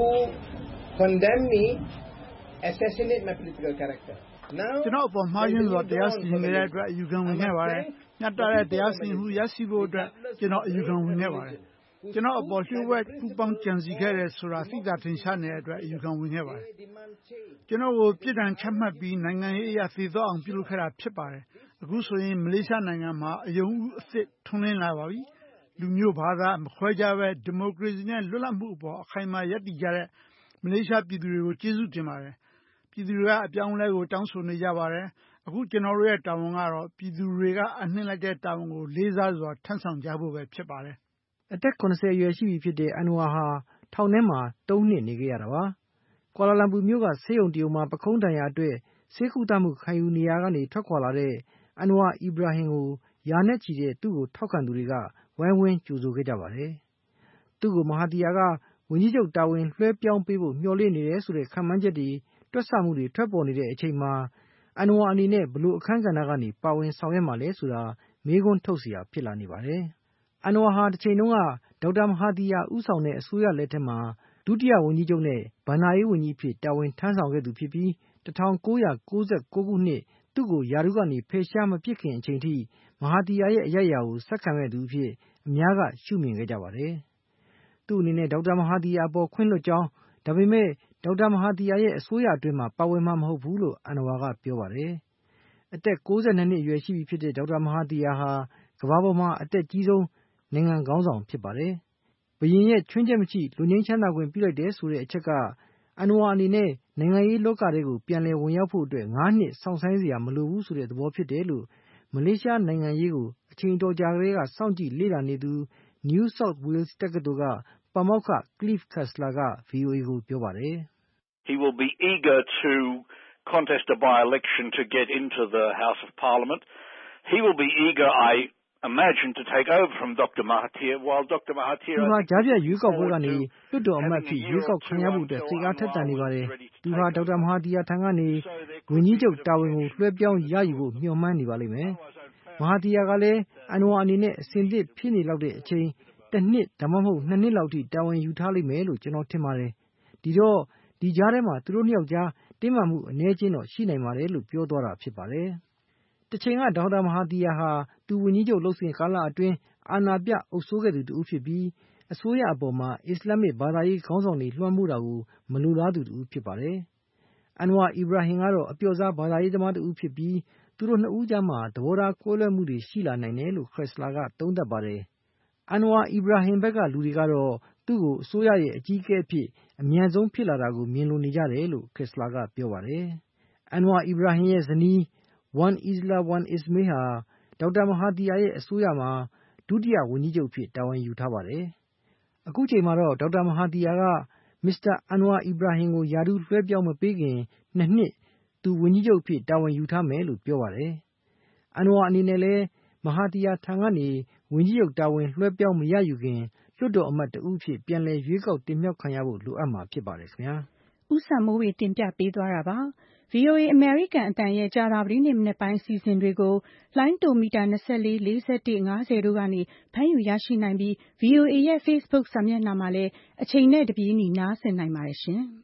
condemn me, assassinate my political character. Now, ကျွန်တော်အပေါ်မှားယွင်းစွာတရားစီရင်နေတဲ့အတွက်အယူခံဝင်ခဲ့ပါတယ်။ညှတတဲ့တရားစီရင်မှုရရှိဖို့အတွက်ကျွန်တော်အယူခံဝင်ခဲ့ပါတယ်။ကျွန်တော်အပေါ်လျှို့ဝှက်ပူပေါင်းကြံစည်ခဲ့တဲ့ဆိုတာသိတာထင်ရှားနေတဲ့အတွက်အယူခံဝင်ခဲ့ပါတယ်။ကျွန်တော်ကိုပြည်ထောင်ချမှတ်ပြီးနိုင်ငံရေးအရာသေသောအောင်ပြုလုပ်ခဲ့တာဖြစ်ပါတယ်။အခုဆိုရင်မလေးရှားနိုင်ငံမှာအယုံဦးအသစ်ထွန်းလင်းလာပါပြီ။လူမျိုးဘာသာမခွဲခြားပဲဒီမိုကရေစီနဲ့လွတ်လပ်မှုအပေါ်အခိုင်အမာရပ်တည်ကြတဲ့မလေးရှားပြည်သူတွေကိုကျေးဇူးတင်ပါတယ်။ပြည်သူတွေကအပြောင်းအလဲကိုတောင်းဆိုနေကြပါတယ်။အခုကျွန်တော်တို့ရဲ့တာဝန်ကတော့ပြည်သူတွေကအနှင်းလိုက်တဲ့တာဝန်ကိုလေးစားစွာထမ်းဆောင်ကြဖို့ပဲဖြစ်ပါတယ်။အသက်၇၀အရွယ်ရှိပြီဖြစ်တဲ့ Anwar ဟာထောင်ထဲမှာ၃နှစ်နေခဲ့ရတာပါ။ကွာလာလမ်ပူမြို့ကဆေးရုံတရုံမှာပခုံးဒဏ်ရာအတွက်ဆေးကုသမှုခံယူနေရာကနေထွက်ခွာလာတဲ့ Anwar Ibrahim ကိုရာနဲ့ချီတဲ့သူ့ကိုထောက်ခံသူတွေကဝိုင်းဝန်းကြိုဆိုခဲ့ကြပါတယ်။သူ့ကိုမဟာသီယာကဝန်ကြီးချုပ်တာဝန်လွှဲပြောင်းပေးဖို့မျှော်လင့်နေတယ်ဆိုတဲ့ခန့်မှန်းချက်တွေတွက်ဆမှုတွေထွက်ပေါ်နေတဲ့အချိန်မှာ Anwar အနေနဲ့ဘလို့အခန်းကဏ္ဍကနေပါဝင်ဆောင်ရွက်မှာလဲဆိုတာမေးခွန်းထုတ်စရာဖြစ်လာနေပါတယ်။ Anwar ဟာတစ်ချိန်တုန်းကဒေါက်တာမဟာသီယာဦးဆောင်တဲ့အစိုးရလက်ထက်မှာဒုတိယဝန်ကြီးချုပ်နဲ့ဘဏ္ဍာရေးဝန်ကြီးအဖြစ်တာဝန်ထမ်းဆောင်ခဲ့သူဖြစ်ပြီး၁၉၉၉ခုနှစ်သူ့ကိုရာထူးကနေဖယ်ရှားမပစ်ခင်အချိန်ထိမဟာသီယာရဲ့အရိုက်အရာကိုဆက်ခံခဲ့သူအဖြစ်အများကရှုမြင်ခဲ့ကြပါတယ်။သူ့အနေနဲ့ဒေါက်တာမဟာသီယာအပေါ်ခွင့်လွှတ်ကြောင်းဒါပေမဲ့ဒေါက်တာမဟာသီယာရဲ့အစိုးရအတွင်းမှာပါဝင်မှာမဟုတ်ဘူးလို့ Anwar ကပြောပါတယ်။အသက်၉၂နှစ်အရွယ်ရှိပြီဖြစ်တဲ့ဒေါက်တာမဟာသီယာဟာကမ္ဘာပေါ်မှာအသက်ကြီးဆုံးနိုင်ငံခေါင်းဆောင်ဖြစ်ပါတယ်။ဘုရင်ရဲ့ချွင်းချက်မရှိလွတ်ငြိမ်းချမ်းသာခွင့်ပြုလိုက်တယ်ဆိုတဲ့အချက်က Anwar အနေနဲ့နိုင်ငံရေးလောကထဲကိုပြန်လည်ဝင်ရောက်ဖို့အတွက်ငါးနှစ်စောင့်ဆိုင်းစရာမလိုဘူးဆိုတဲ့သဘောဖြစ်တယ်လို့မလေးရှားနိုင်ငံရေးကိုအချိန်တော်ကြာကလေးကစောင့်ကြည့်လေ့လာနေသူ New South Wales တက္ကသိုလ်ကပါမောက္ခ Clive Kessler က ဗွီအိုအေ ကိုပြောပါတယ်။ He will be eager to contest a by-election to get into the House of Parliament. He will be eager, I imagine, to take over from Doctor Mahathir while Doctor Mahathir သူဟာကြားပြရွေးကောက်ပွဲကနေလွှတ်တော်အမတ်ဖြစ်ရွေးကောက်ခံရဖို့အတွက်စိတ်အားထက်သန်နေပါတယ်။သူဟာဒေါက်တာမဟာသီယာထံကနေဝန်ကြီးချုပ်တာဝန်ကိုလွှဲပြောင်းရယူဖို့မျှော်မှန်းနေပါလိမ့်မယ်။မဟာသီယာကလည်း Anwar အနေနဲ့အစဉ်သစ်ဖြစ်နေလောက်တဲ့အချိန်တစ်နှစ်ဒါမှမဟုတ်နှစ်နှစ်လောက်ထိတာဝန်ယူထားလိမ့်မယ်လို့ကျွန်တော်ထင်ပါတယ်။ဒီတော့ဒီကြားထဲမှာသူတို့နှစ်ယောက်ကြားတင်းမာမှုအနည်းချင်းတော့ရှိနိုင်ပါတယ်လို့ပြောသွားတာဖြစ်ပါတယ်။တစ်ချိန်ကဒေါက်တာမဟာသီယာဟာသူဝန်ကြီးချုပ်လုပ်စဉ်ကာလအတွင်းအာဏာပြအုပ်စိုးခဲ့သူတူဖြစ်ပြီးအစိုးရအပေါ်မှာအစ္စလာမစ်ဘာသာရေးခေါင်းဆောင်တွေလွှမ်းမိုးတာကိုမလိုလားသူတူဖြစ်ပါတယ်။ Anwar Ibrahim ကတော့အပျော်စားဘာသာရေးသမားတူဖြစ်ပြီးသူတို့နှစ်ဦးကြားမှာသဘောထားကွဲလွဲမှုတွေရှိလာနိုင်တယ်လို့ Kessler ကသုံးသပ်ပါတယ်။ Anwar Ibrahim ဘက်ကလူတွေကတော့သူ့ကိုအစိုးရရဲ့အကြီးအကဲအဖြစ်အမြန်ဆုံးဖြစ်လာတာကိုမြင်လိုနေကြတယ်လို့ Kessler ကပြောပါတယ်။ Anwar Ibrahim ရဲ့ဇနီး Wan Isla Wan Ismail ဟာဒေါက်တာမဟာသီယာရဲ့အစိုးရမှာဒုတိယဝန်ကြီးချုပ်အဖြစ်တာဝန်ယူထားပါတယ်။အခုချိန်မှာတော့ဒေါက်တာမဟာသီယာကမစ္စတာ Anwar Ibrahim ကိုရာထူးလွှဲပြောင်းမပေးခင်နှစ်နှစ်သူဝန်ကြီးချုပ်အဖြစ်တာဝန်ယူထားမယ်လို့ပြောပါတယ်။ Anwar အနေနဲ့လည်းမဟာသီယာထံကနေဝန်ကြီးချုပ်တာဝန်လွှဲပြောင်းမရယူခင်လွှတ်တော်အမတ်တဦးဖြစ်ပြန်လည်ရွေးကောက်တင်မြှောက်ခံရဖို့လိုအပ်မှာဖြစ်ပါတယ်ခင်ဗျာ။ဦးစံမိုးဝေတင်ပြပေးသွားတာပါ။ ဗွီအိုအေအမေရိကန်အသံရဲ့ကြာသပတေးနေ့မနက်ပိုင်းအစီအစဉ်တွေကိုလိုင်းတိုမီတာ၂၄၊၄၁၊၅၀တို့ကနေဖမ်းယူရရှိနိုင်ပြီး ဗွီအိုအေရဲ့ Facebook စာမျက်နှာမှာလည်းအချိန်နဲ့တပြေးညီနားဆင်နိုင်ပါတယ်ရှင်။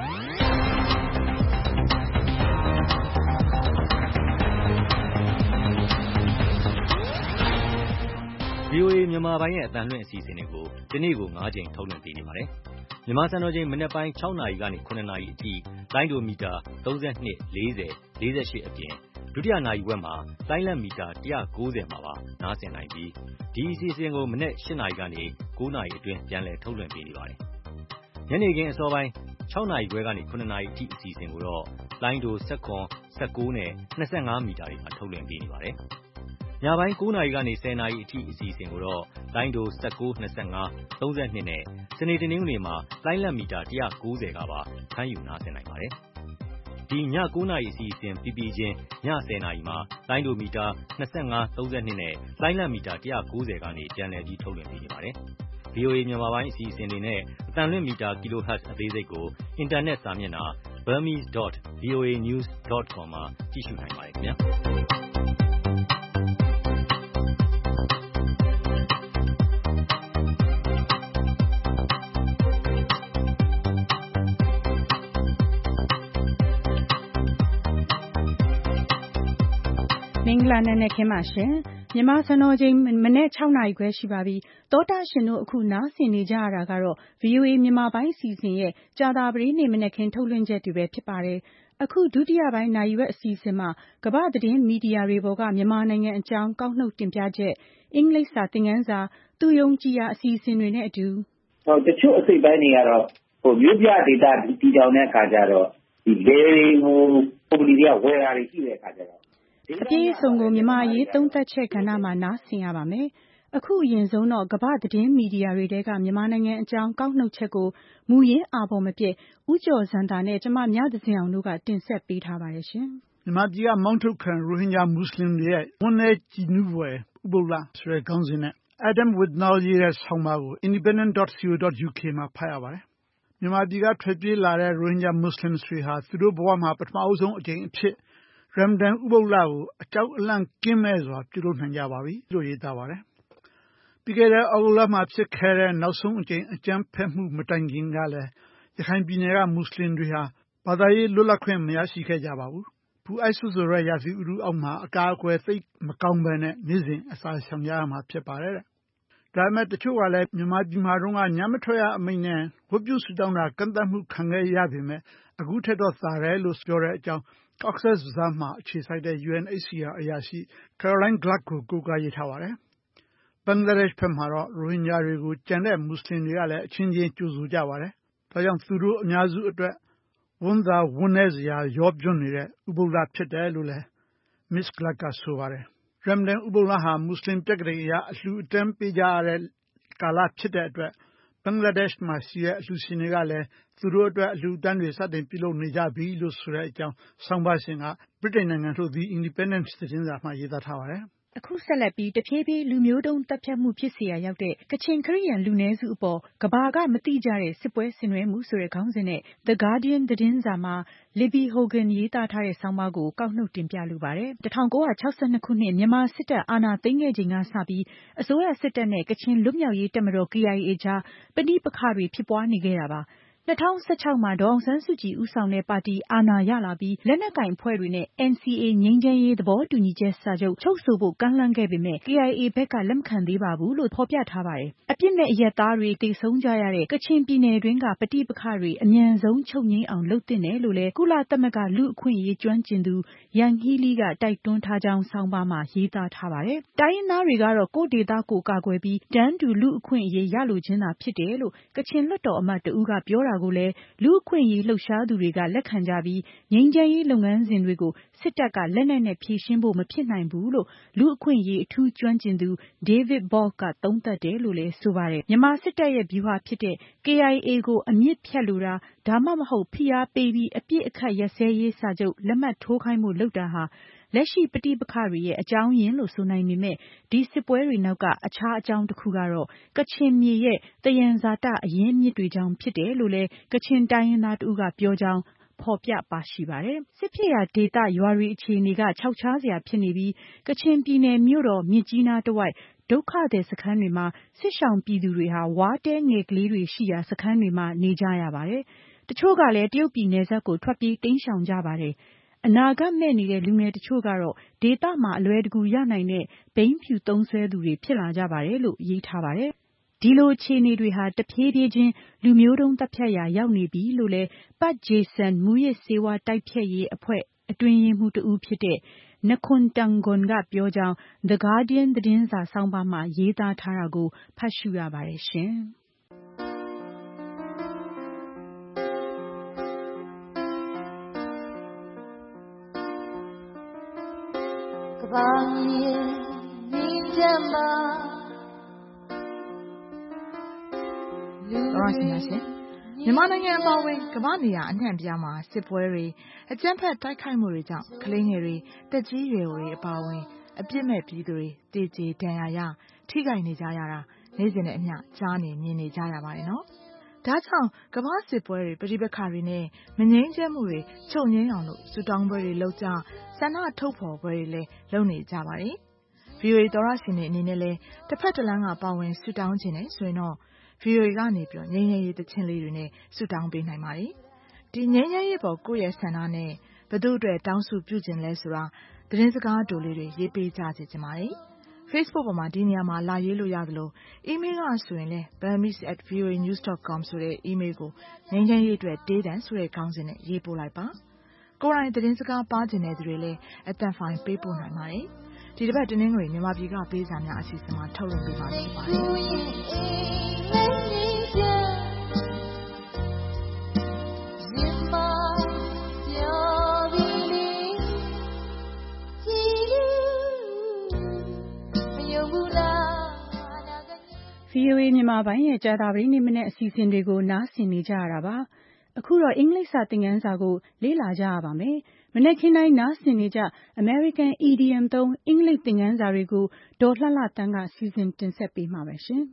ဗွီအိုအေမြန်မာပိုင်းရဲ့အသံလွှင့်အစီအစဉ်တွေကိုဒီနေ့ကို၅ချိန်ထုတ်လွှင့်ပေးနေပါတယ်။မြန်မာစံတော်ချိန်မနက်ပိုင်း၆နာရီကနေ၇နာရီအထိလိုင်းတိုမီတာ၃၂၊၄၀၊၄၈အပြင်ဒုတိယနာရီဝက်မှာလိုင်းလတ်မီတာ၁၉၀မှာပါနားဆင်နိုင်ပြီးဒီအစီအစဉ်ကိုမနက်၈နာရီကနေ၉နာရီအတွင်းပြန်လည်ထုတ်လွှင့်ပေးနေပါတယ်။ညနေခင်းအစောပိုင်း၆နာရီခွဲကနေ၇နာရီအထိအစီအစဉ်ကိုတော့လိုင်းဒို၁၇ ၁၉နဲ့၂၅မီတာတွေမှာထုတ်လွှင့်ပေးနေပါတယ်။ညပိုင်း၉နာရီကနေ၁၀နာရီအထိအစီအစဉ်ကိုတော့လိုင်းဒို၁၉ ၂၅ ၃၂နဲ့စနေတနင်္ဂနွေမှာလိုင်းလတ်မီတာ၁၉၀ကပါဖမ်းယူနားဆင်နိုင်ပါတယ်။ဒီည၉နာရီအစီအစဉ်ပြီးပြီးချင်းည၁၀နာရီမှာလိုင်းဒိုမီတာ၂၅ ၃၂နဲ့လိုင်းလတ်မီတာ၁၉၀ကနေပြန်လည်ပြီးထုတ်လွှင့်ပေးနေပါတယ်။ဗွီအိုအေ မြန်မာပိုင်းအစီအစဉ်တွေနဲ့အသံလွှင့်မီတာ kilohertz အသေးစိတ်ကိုအင်တာနက်စာမျက်နှာ burmese dot voa news dot com မှာကြည့်ရှုနိုင်ပါတယ်ခင်ဗျာမင်္ဂလာနံနက်ခင်းပါရှင်မြန်မာစံတော်ချိန်မနေ့၆နာရီခွဲရှိပါပြီသောတာရှင်တို့အခုနားဆင်နေကြရတာကတော့ ဗွီအိုအေ မြန်မာပိုင်းအစီအစဉ်ရဲ့ကြာသပတေးနေ့မနက်ခင်းထုတ်လွှင့်ချက်တွေပဲဖြစ်ပါတယ်အခုဒုတိယပိုင်းနာရီဝက်အစီအစဉ်မှာကမ္ဘာသတင်းမီဒီယာတွေပေါ်ကမြန်မာနိုင်ငံအကြောင်းကောက်နှုတ်တင်ပြချက်အင်္ဂလိပ်စာသင်ခန်းစာသူယုံကြည်ရာအစီအစဉ်တွေနဲ့အတူဟောတချို့အစိပ်ပိုင်းတွေကတော့ဟိုမြို့ပြဒေသတည်တောင်တဲ့အခါကျတော့ဒီလေဟိုပုံလီတွေကဝယ်တာတွေရှိတဲ့အခါကျတော့အပြည့်အစုံကိုမြန်မာရေးသုံးသပ်ချက်ကဏ္ဍမှာနားဆင်ရပါမယ်။အခုအရင်ဆုံးတော့ကမ္ဘာသတင်းမီဒီယာတွေတဲကမြန်မာနိုင်ငံအကြောင်းကောက်နှုတ်ချက်ကိုမူရင်းအာပေါ်မပြည့်ဦးကျော်ဇံတာနဲ့ကျမမြသဇင်အောင်တို့ကတင်ဆက်ပေးထားပါတယ်ရှင်။မြန်မာပြည်ကမောင်းထုတ်ခံရိုဟင်ဂျာမွတ်စလင်တွေရဲ့ဝန်내ကြည်နူးပွဲဥပုသ်လဆိုတဲ့ခေါင်းစဉ်နဲ့ Adam Whitnall ရေးတဲ့ဆောင်းပါးကို independent dot co dot uk မှာဖတ်ရပါတယ်။မြန်မာပြည်ကထွက်ပြေးလာတဲ့ရိုဟင်ဂျာမွတ်စလင်တွေဟာသူတို့ဘဝမှာပထမအဆုံးအကြိမ်အဖြစ်ရမ်ဒန်ဥပုသ်လကိုအကြောက်အလန့်ကင်းမဲ့စွာပြုလုပ်နိုင်ကြပါပြီလို့ရေးသားပါတယ်။ပြီးခဲ့တဲ့ဩဂုတ်လမှာဖြစ်ခဲ့တဲ့နောက်ဆုံးအကြိမ်အကြမ်းဖက်မှုမတိုင်ခင်ကလည်းရခိုင်ပြည်နယ်ကမွတ်စလင်တွေဟာဘာသာရေးလွတ်လပ်ခွင့်မရရှိခဲ့ကြပါဘူး။ပူအိုက်ဆွဆိုရဲရာသီဥတုအောက်မှာအကာအကွယ်သိမကောင်းပဲနဲ့နေ့စဉ်အစာရှောင်ကြရမှာဖြစ်ပါတယ်တဲ့။ဒါပေမဲ့တချို့ကလည်းမြန်မာပြည်မှာတော့ညမထွက်ရအမိန့်နဲ့ဝတ်ပြုဆုတောင်းတာကန့်သတ်မှုခံခဲ့ရပေမဲ့အခုထက်တော့သာတယ်လို့ပြောတဲ့အကြောင်းCox's Bazar မှာအခြေစိုက်တဲ့ U N H C R အရာရှိ Caroline Gluck ကိုကိုးကားရေးထားပါတယ်။ဘင်္ဂလားဒေ့ရှ်ဘက်မှာတော့ရိုဟင်ဂျာတွေကိုကြံတဲ့မွတ်စလင်တွေကလည်းအချင်းချင်းကြိုဆိုကြပါတယ်။ဒါကြောင့်သူတို့အများစုအတွက်ဝန်သာဝန်내စရာရောပြွန်းနေတဲ့ဥပုသ်လဖြစ်တယ်လို့လည်း Miss Gluck ကဆိုပါတယ်။ရမ်ဒန်ဥပုသ်လဟာမွတ်စလင်ပြက္ခဒိန်အရအလှူအတန်းပေးကြရတဲ့ကာလဖြစ်တဲ့အတွက်ဘင်္ဂလားဒေ့ရှ်မှာရှိတဲ့အလှူရှင်တွေကလည်းသူတို့အတွက်အလှူအတန်းတွေစတင်ပြုလုပ်နေကြပြီလို့ဆိုတဲ့အကြောင်းဆောင်းပါးရှင်ကဗြိတိန်နိုင်ငံထုတ် The Independent သတင်းစာမှာရေးသားထားပါတယ်။အခုဆက်လက်ပြီးတဖြည်းဖြည်းလူမျိုးတုံးတပ်ဖြတ်မှုဖြစ်เสียရောက်တဲ့ကချင်ခရစ်ယာန်လူနည်းစုအပေါ်ကဘာကမတိကြတဲ့စစ်ပွဲဆင်နွှဲမှုဆိုတဲ့ခေါင်းစဉ်နဲ့ The Guardian သတင်းစာမှာ Libby Hogan ရေးသားထားတဲ့ဆောင်းပါးကိုကောက်နှုတ်တင်ပြလိုပါတယ်။၁၉၆၂ခုနှစ်မြန်မာစစ်တပ်အာဏာသိမ်းခဲ့ချိန်ကစပြီးအစိုးရစစ်တပ်နဲ့ကချင်လွတ်မြောက်ရေးတပ်မတော် K I A ကြားပဋိပက္ခတွေဖြစ်ပွားနေခဲ့တာပါ။၂၀၁၆မှာဒေါ်အောင်ဆန်းစုကြည်ဦးဆောင်တဲ့ပါတီအာဏာရလာပြီးလက်နက်ကိုင်အဖွဲ့တွေနဲ့ N C A ငြိမ်းချမ်းရေးသဘောတူညီချက်စာချုပ်ချုပ်ဆိုဖို့ကမ်းလှမ်းခဲ့ပေမဲ့ K I A ဘက်ကလက်မခံသေးပါဘူးလို့ဖော်ပြထားပါတယ်။အပြစ်မဲ့အရပ်သားတွေသေဆုံးကြရတဲ့ကချင်ပြည်နယ်တွင်းကပဋိပက္ခတွေအမြန်ဆုံးချုပ်ငြိမ်းအောင်လုပ်သင့်တယ်လို့လည်းကုလသမဂ္ဂလူ့အခွင့်အရေးကျွမ်းကျင်သူယန်ဟီးလီကတိုက်တွန်းထားကြောင်းဆောင်းပါးမှာရေးသားထားပါတယ်။တိုင်းရင်းသားတွေကတော့ကိုယ့်ဒေသကိုကာကွယ်ပြီးတန်းတူလူ့အခွင့်အရေးရလိုခြင်းသာဖြစ်တယ်လို့ကချင်လွှတ်တော်အမတ်တဦးကပြောတာကိုလည်းလူ့အခွင့်အရေးလှုပ်ရှားသူတွေကလက်ခံကြပြီးငြိမ်းချမ်းရေးလုပ်ငန်းစဉ်တွေကိုစစ်တပ်ကလက်နက်နဲ့ဖြေရှင်းဖို့မဖြစ်နိုင်ဘူးလို့လူ့အခွင့်အရေးအထူးကျွမ်းကျင်သူ David Ball ကသုံးသပ်တယ်လို့လည်းဆိုပါတယ်။မြန်မာစစ်တပ်ရဲ့ဗျူဟာဖြစ်တဲ့ K I A ကိုအမြစ်ဖြတ်လိုတာဒါမှမဟုတ်ဖိအားပေးပြီးအပြစ်အခတ်ရပ်စဲရေးစာချုပ်လက်မှတ်ထိုးခိုင်းမှုလုပ်တာဟာလက်ရှိပဋိပက္ခတွေရဲ့အကြောင်းရင်းလို့ဆိုနိုင်ပေမဲ့ဒီစစ်ပွဲတွေနောက်ကအခြားအကြောင်းတစ်ခုကတော့ကချင်မြေရဲ့သယံဇာတအရင်းအမြစ်တွေကြောင့်ဖြစ်တယ်လို့လည်းကချင်တိုင်းရင်းသားတဦးကပြောကြောင်းဖော်ပြပါရှိပါတယ်။စစ်ဖြစ်ရာဒေသရွာတွေအခြေအနေကခြောက်ခြားစရာဖြစ်နေပြီးကချင်ပြည်နယ်မြို့တော်မြစ်ကြီးနားတဝိုက်ဒုက္ခသည်စခန်းတွေမှာစစ်ရှောင်ပြည်သူတွေဟာဝါးတဲငယ်ကလေးတွေရှိရာစခန်းတွေမှာနေကြရပါတယ်။တချို့ကလည်းတရုတ်ပြည်နယ်စပ်ကိုထွက်ပြေးတိမ်းရှောင်ကြပါတယ်။အနာဂတ်မဲ့နေတဲ့လူငယ်တချို့ကတော့ဒေသမှာအလွယ်တကူရနိုင်တဲ့ဘိန်းဖြူသုံးဆွဲသူတွေဖြစ်လာကြပါတယ်လို့ရေးထားပါတယ်။ဒီလိုအခြေအနေတွေဟာတဖြည်းဖြည်းချင်းလူမျိုးတုံးတပ်ဖြတ်ရာရောက်နေပြီလို့လည်းပတ်ဂျေဆန်မူရစ်ဆေးဝါးတိုက်ဖျက်ရေးအဖွဲ့အတွင်းရေးမှူးတဦးဖြစ်တဲ့နခွန်တန်ဂွန်ကပြောကြောင်း The Guardian သတင်းစာဆောင်းပါးမှာရေးသားထားတာကိုဖတ်ရှုရပါတယ်ရှင်။တော်ရရှိများရှင်မြန်မာနိုင်ငံအပါအဝင်ကမ္ဘာနေရာအနှံ့အပြားမှာစစ်ပွဲတွေအကြမ်းဖက်တိုက်ခိုက်မှုတွေကြောင့်ကလေးငယ်တွေတက်ကြီးရွယ်တွေအပါအဝင်အပြစ်မဲ့ပြည်သူတွေတည်ကြည်ဒဏ်ရာရထိခိုက်နေကြရတာနေ့စဉ်နဲ့အမျှကြားနေမြင်နေကြရပါတယ်နော်ဒါကြောင့်ကမ္ဘာစစ်ပွဲတွေပြည်ပခါတွေနဲ့မငြိမ်းချမ်းမှုတွေချုပ်ငြိမ်းအောင်လို့စူတောင်းပွဲတွေလုပ်ကြဆန္ဒထုတ်ဖော်ပွဲတွေလည်းလုပ်နေကြပါတယ် ဗီအိုအေ သောရရှင်တွေအနေနဲ့လည်းတစ်ဖက်တစ်လမ်းကပါဝင်ဆူတောင်းခြင်းနဲ့ဆိုရင်တော့ ဗီအိုအေ ကနေပြီးငြိမ်းချမ်းရေးတခြင်းလေးတွေနဲ့ဆူတောင်းပေးနိုင်ပါတယ်ဒီငြိမ်းချမ်းရေးပေါ်ကိုယ့်ရဲ့ဆန္ဒနဲ့ဘယ်သူအတွက်တောင်းဆိုပြုခြင်းလဲဆိုတာသတင်းစကားတိုလေးတွေရေးပေးကြစေချင်ပါတယ် Facebook ပေါ်မှာဒီနေရာမှာလာရေးလို့ရသလို email ကဆိုရင်လည်း burmese at v o a news dot com ဆိုတဲ့ email ကိုငြိမ်းချမ်းရေးအတွက်တေးတန်ဆိုတဲ့ခေါင်းစဉ်နဲ့ရေးပို့လိုက်ပါကိုယ်တိုင်သတင်းစကားပါးခြင်းတဲ့သူတွေလည်းအသံဖိုင်ပေးပို့နိုင်ပါတယ်ဒီတစ်ပတ်တင်းငွေမြန်မာပြည်ကပေးစာများအစီအစဉ်မှာထုတ်လွှင့်ပေးမှာဖြစ်ပါတယ်ဗီအိုအေမြန်မာပိုင်းရဲ့ကြာသပတေးနေ့မနေ့အစီအစဉ်တွေကိုနားဆင်နေကြရတာပါအခုတော့အင်္ဂလိပ်စာသင်ခန်းစာကိုလေ့လာကြရပါမယ်မနေ့ကတိုင်းနားဆင်နေကြ American Idiom သုံးအင်္ဂလိပ်သင်ခန်းစာတွေကိုဒေါ်လှလှတန်းကစီစဉ်တင်ဆက်ပေးမှာပါရှင်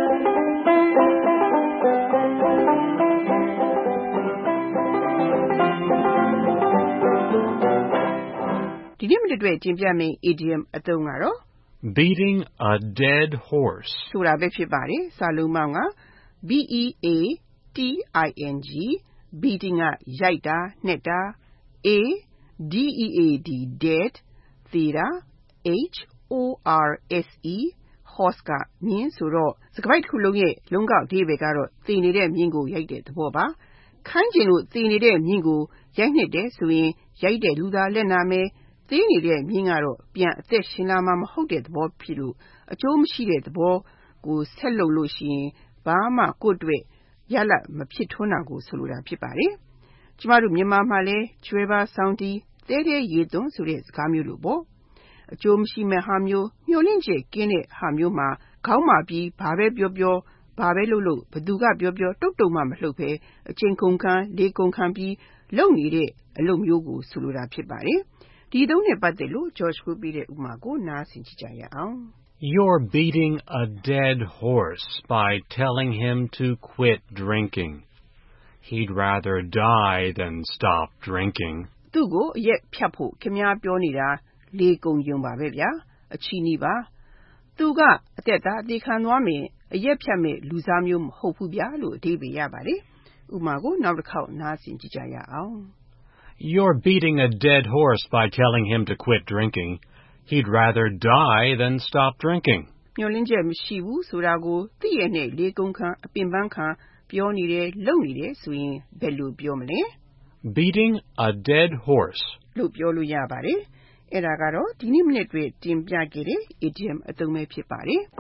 ဒီနေ့မနေ့တွေ့တင်ပြမယ့် idiom အသုံးကတော့ beating a dead horse ဆိုတာပဲဖြစ်ပါတယ်စာလုံးပေါင်းက B E A T I N G beating ကရိုက်တာနှက်တာ A D E A D dead သေတာ H O R S E horse ကမြင်းဆိုတော့စကားပိုက်တစ်ခုလုံးရဲ့လုံးကောက်အဓိပ္ပာယ်ကတော့သေနေတဲ့မြင်းကိုရိုက်တဲ့သဘောပါခိုင်းကျင်လို့သေနေတဲ့မြင်းကိုရိုက်နှက်တယ်ဆိုရင်ရိုက်တဲ့လူသားလက်နာမယ်သေနေတဲ့မြင်းကတော့ပြန်အသက်ရှင်လာမှာမဟုတ်တဲ့သဘောဖြစ်လို့အကျိုးမရှိတဲ့သဘောကိုဆက်လုပ်လို့ရှိရင်ဘာမှကိုယ့်အတွက်ရလဒ်မဖြစ်ထွန်းတာကိုဆိုလိုတာဖြစ်ပါတယ်။ကျမတို့မြန်မာမှာလည်းကျွဲပါဆောင်းတီးတဲတဲရေသွန်းဆိုတဲ့စကားမျိုးလိုပေါ့အကျိုးမရှိမဲ့ဟာမျိုးမျှော်လင့်ချက်ကင်းတဲ့ဟာမျိုးမှာခေါင်းမာပြီးဘာပဲပြောပြောဘာပဲလုပ်လို့ဘသူကပြောပြောတုတ်တုံမှမလှုပ်ပဲအချိန်ကုန်ခံလေးကုန်ခံပြီးလုပ်နေတဲ့အလုပ်မျိုးကိုဆိုလိုတာဖြစ်ပါတယ်။ဒီသုံးနဲ့ပတ်သက်လို့ George ကိုပြတဲ့ဥပမာကိုနားဆင်ကြည့်ကြရအောင် You're beating a dead horse by telling him to quit drinking. He'd rather die than stop drinking. သူ့ကိုအရက်ဖြတ်ဖို့ခင်ဗျားပြောနေတာလေကုန်ယုံပါပဲဗျာအချီးနီးပါသူကအသက်သားအသေးခံသွားမယ်အရက်ဖြတ်မဲ့လူစားမျိုးမဟုတ်ဘူးဗျာလို့အဓိပ္ပာယ်ရပါတယ်ဥပမာကိုနောက်တစ်ခေါက်နားဆင်ကြည့်ကြရအောင် You're beating a dead horse by telling him to quit drinking. He'd rather die than stop drinking. မျှော်လင့်ချက်မရှိဘူးဆိုတာကိုသိရနဲ့လေကုန်ခံအပင်ပန်းခံပြောနေတယ်လုပ်နေတယ်ဆိုရင်ဘယ်လိုပြောမလဲ Beating a dead horse လို့ပြောလို့ရပါတယ်။အဲ့ဒါကတော့ဒီနေ့မနေ့တွေ့တင်ပြခဲ့တဲ့ idiom အသုံးပဲဖြစ်ပါတယ်။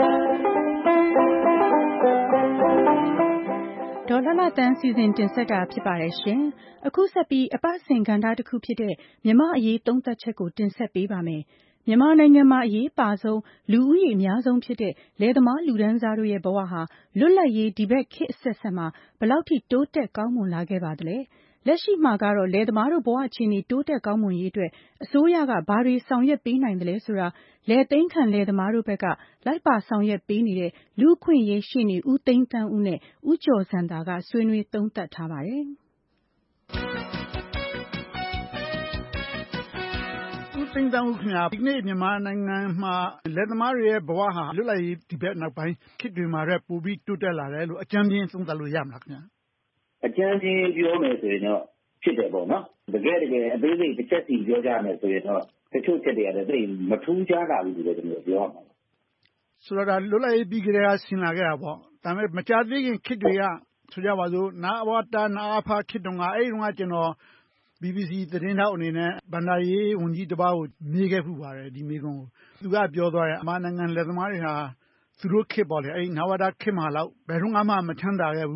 ဒေါ်လှလှတန်းစီစဉ်တင်ဆက်တာဖြစ်ပါတယ်ရှင်။အခုဆက်ပြီးအပတ်စဉ်ကဏ္ဍတစ်ခုဖြစ်တဲ့မြန်မာအရေးသုံးသပ်ချက်ကိုတင်ဆက်ပေးပါမယ်။မြန်မာနိုင်ငံမှာအရေးပါဆုံးလူဦးရေအများဆုံးဖြစ်တဲ့လယ်သမားလူတန်းစားတို့ရဲ့ဘဝဟာလွတ်လပ်ရေးဒီဘက်ခေတ်အဆက်ဆက်မှာဘယ်လောက်ထိတိုးတက်ကောင်းမွန်လာခဲ့ပါသလဲ။လက်ရှိမှာကတော့လယ်သမားတို့ဘဝအခြေအနေတိုးတက်ကောင်းမွန်ရေးအတွက်အစိုးရကဘာတွေဆောင်ရွက်ပေးနိုင်တယ်လဲဆိုတာလယ်သိမ်းခံလယ်သမားတို့ဘက်ကလိုက်ပါဆောင်ရွက်ပေးနေတဲ့လူ့အခွင့်အရေးရှေ့နေဦးသိန်းသန်းဦးနဲ့ဦးကျော်စံသာကဆွေးနွေးသုံးသပ်ထားပါတယ်။ဦးသိန်းသန်းဦးခင်ဗျာဒီနေ့မြန်မာနိုင်ငံမှာလယ်သမားတွေရဲ့ဘဝဟာလွတ်လပ်ရေးဒီဘက်နောက်ပိုင်းခေတ်တွေမှာလည်းပိုပြီးတိုးတက်လာတယ်လို့အကြမ်းပြင်းသုံးသပ်လို့ရမလားခင်ဗျာအကြမ်းပြင်းပြောမယ်ဆိုရင်တော့ဖြစ်တယ်ပေါ့နော်တကယ်တကယ်အသေးစိတ်တစ်ချက်စီပြောကြမယ်ဆိုရင်တော့တချို့ချက်တွေကတော့သိမထူးခြားတာဘူးလို့ကျွန်တော်ပြောရမှာဆိုတော့လွတ်လပ်ရေးပြီးကြတဲ့ကဆင်လာခဲ့တာပေါ့ဒါပေမဲ့မကြသေးခင်ခေတ်တွေကဆိုကြပါစို့နာဝတာနာအဖခေတ်တုန်းကအဲ့ဒီတုန်းကကျွန်တော် B B C သတင်းထောက်အနေနဲ့ဗန္ဒာရေးဝန်ကြီးတစ်ပါးကိုမေးခဲ့ဖူးပါတယ်ဒီမေးခွန်းကိုသူကပြောသွားတယ်အမနိုင်ငံလယ်သမားတွေဟာသူတို့ခေတ်ပေါ့လေအဲ့ဒီနာဝတာခေတ်မှာတော့ဘယ်တော့မှမချမ်းသာခဲ့ဘူး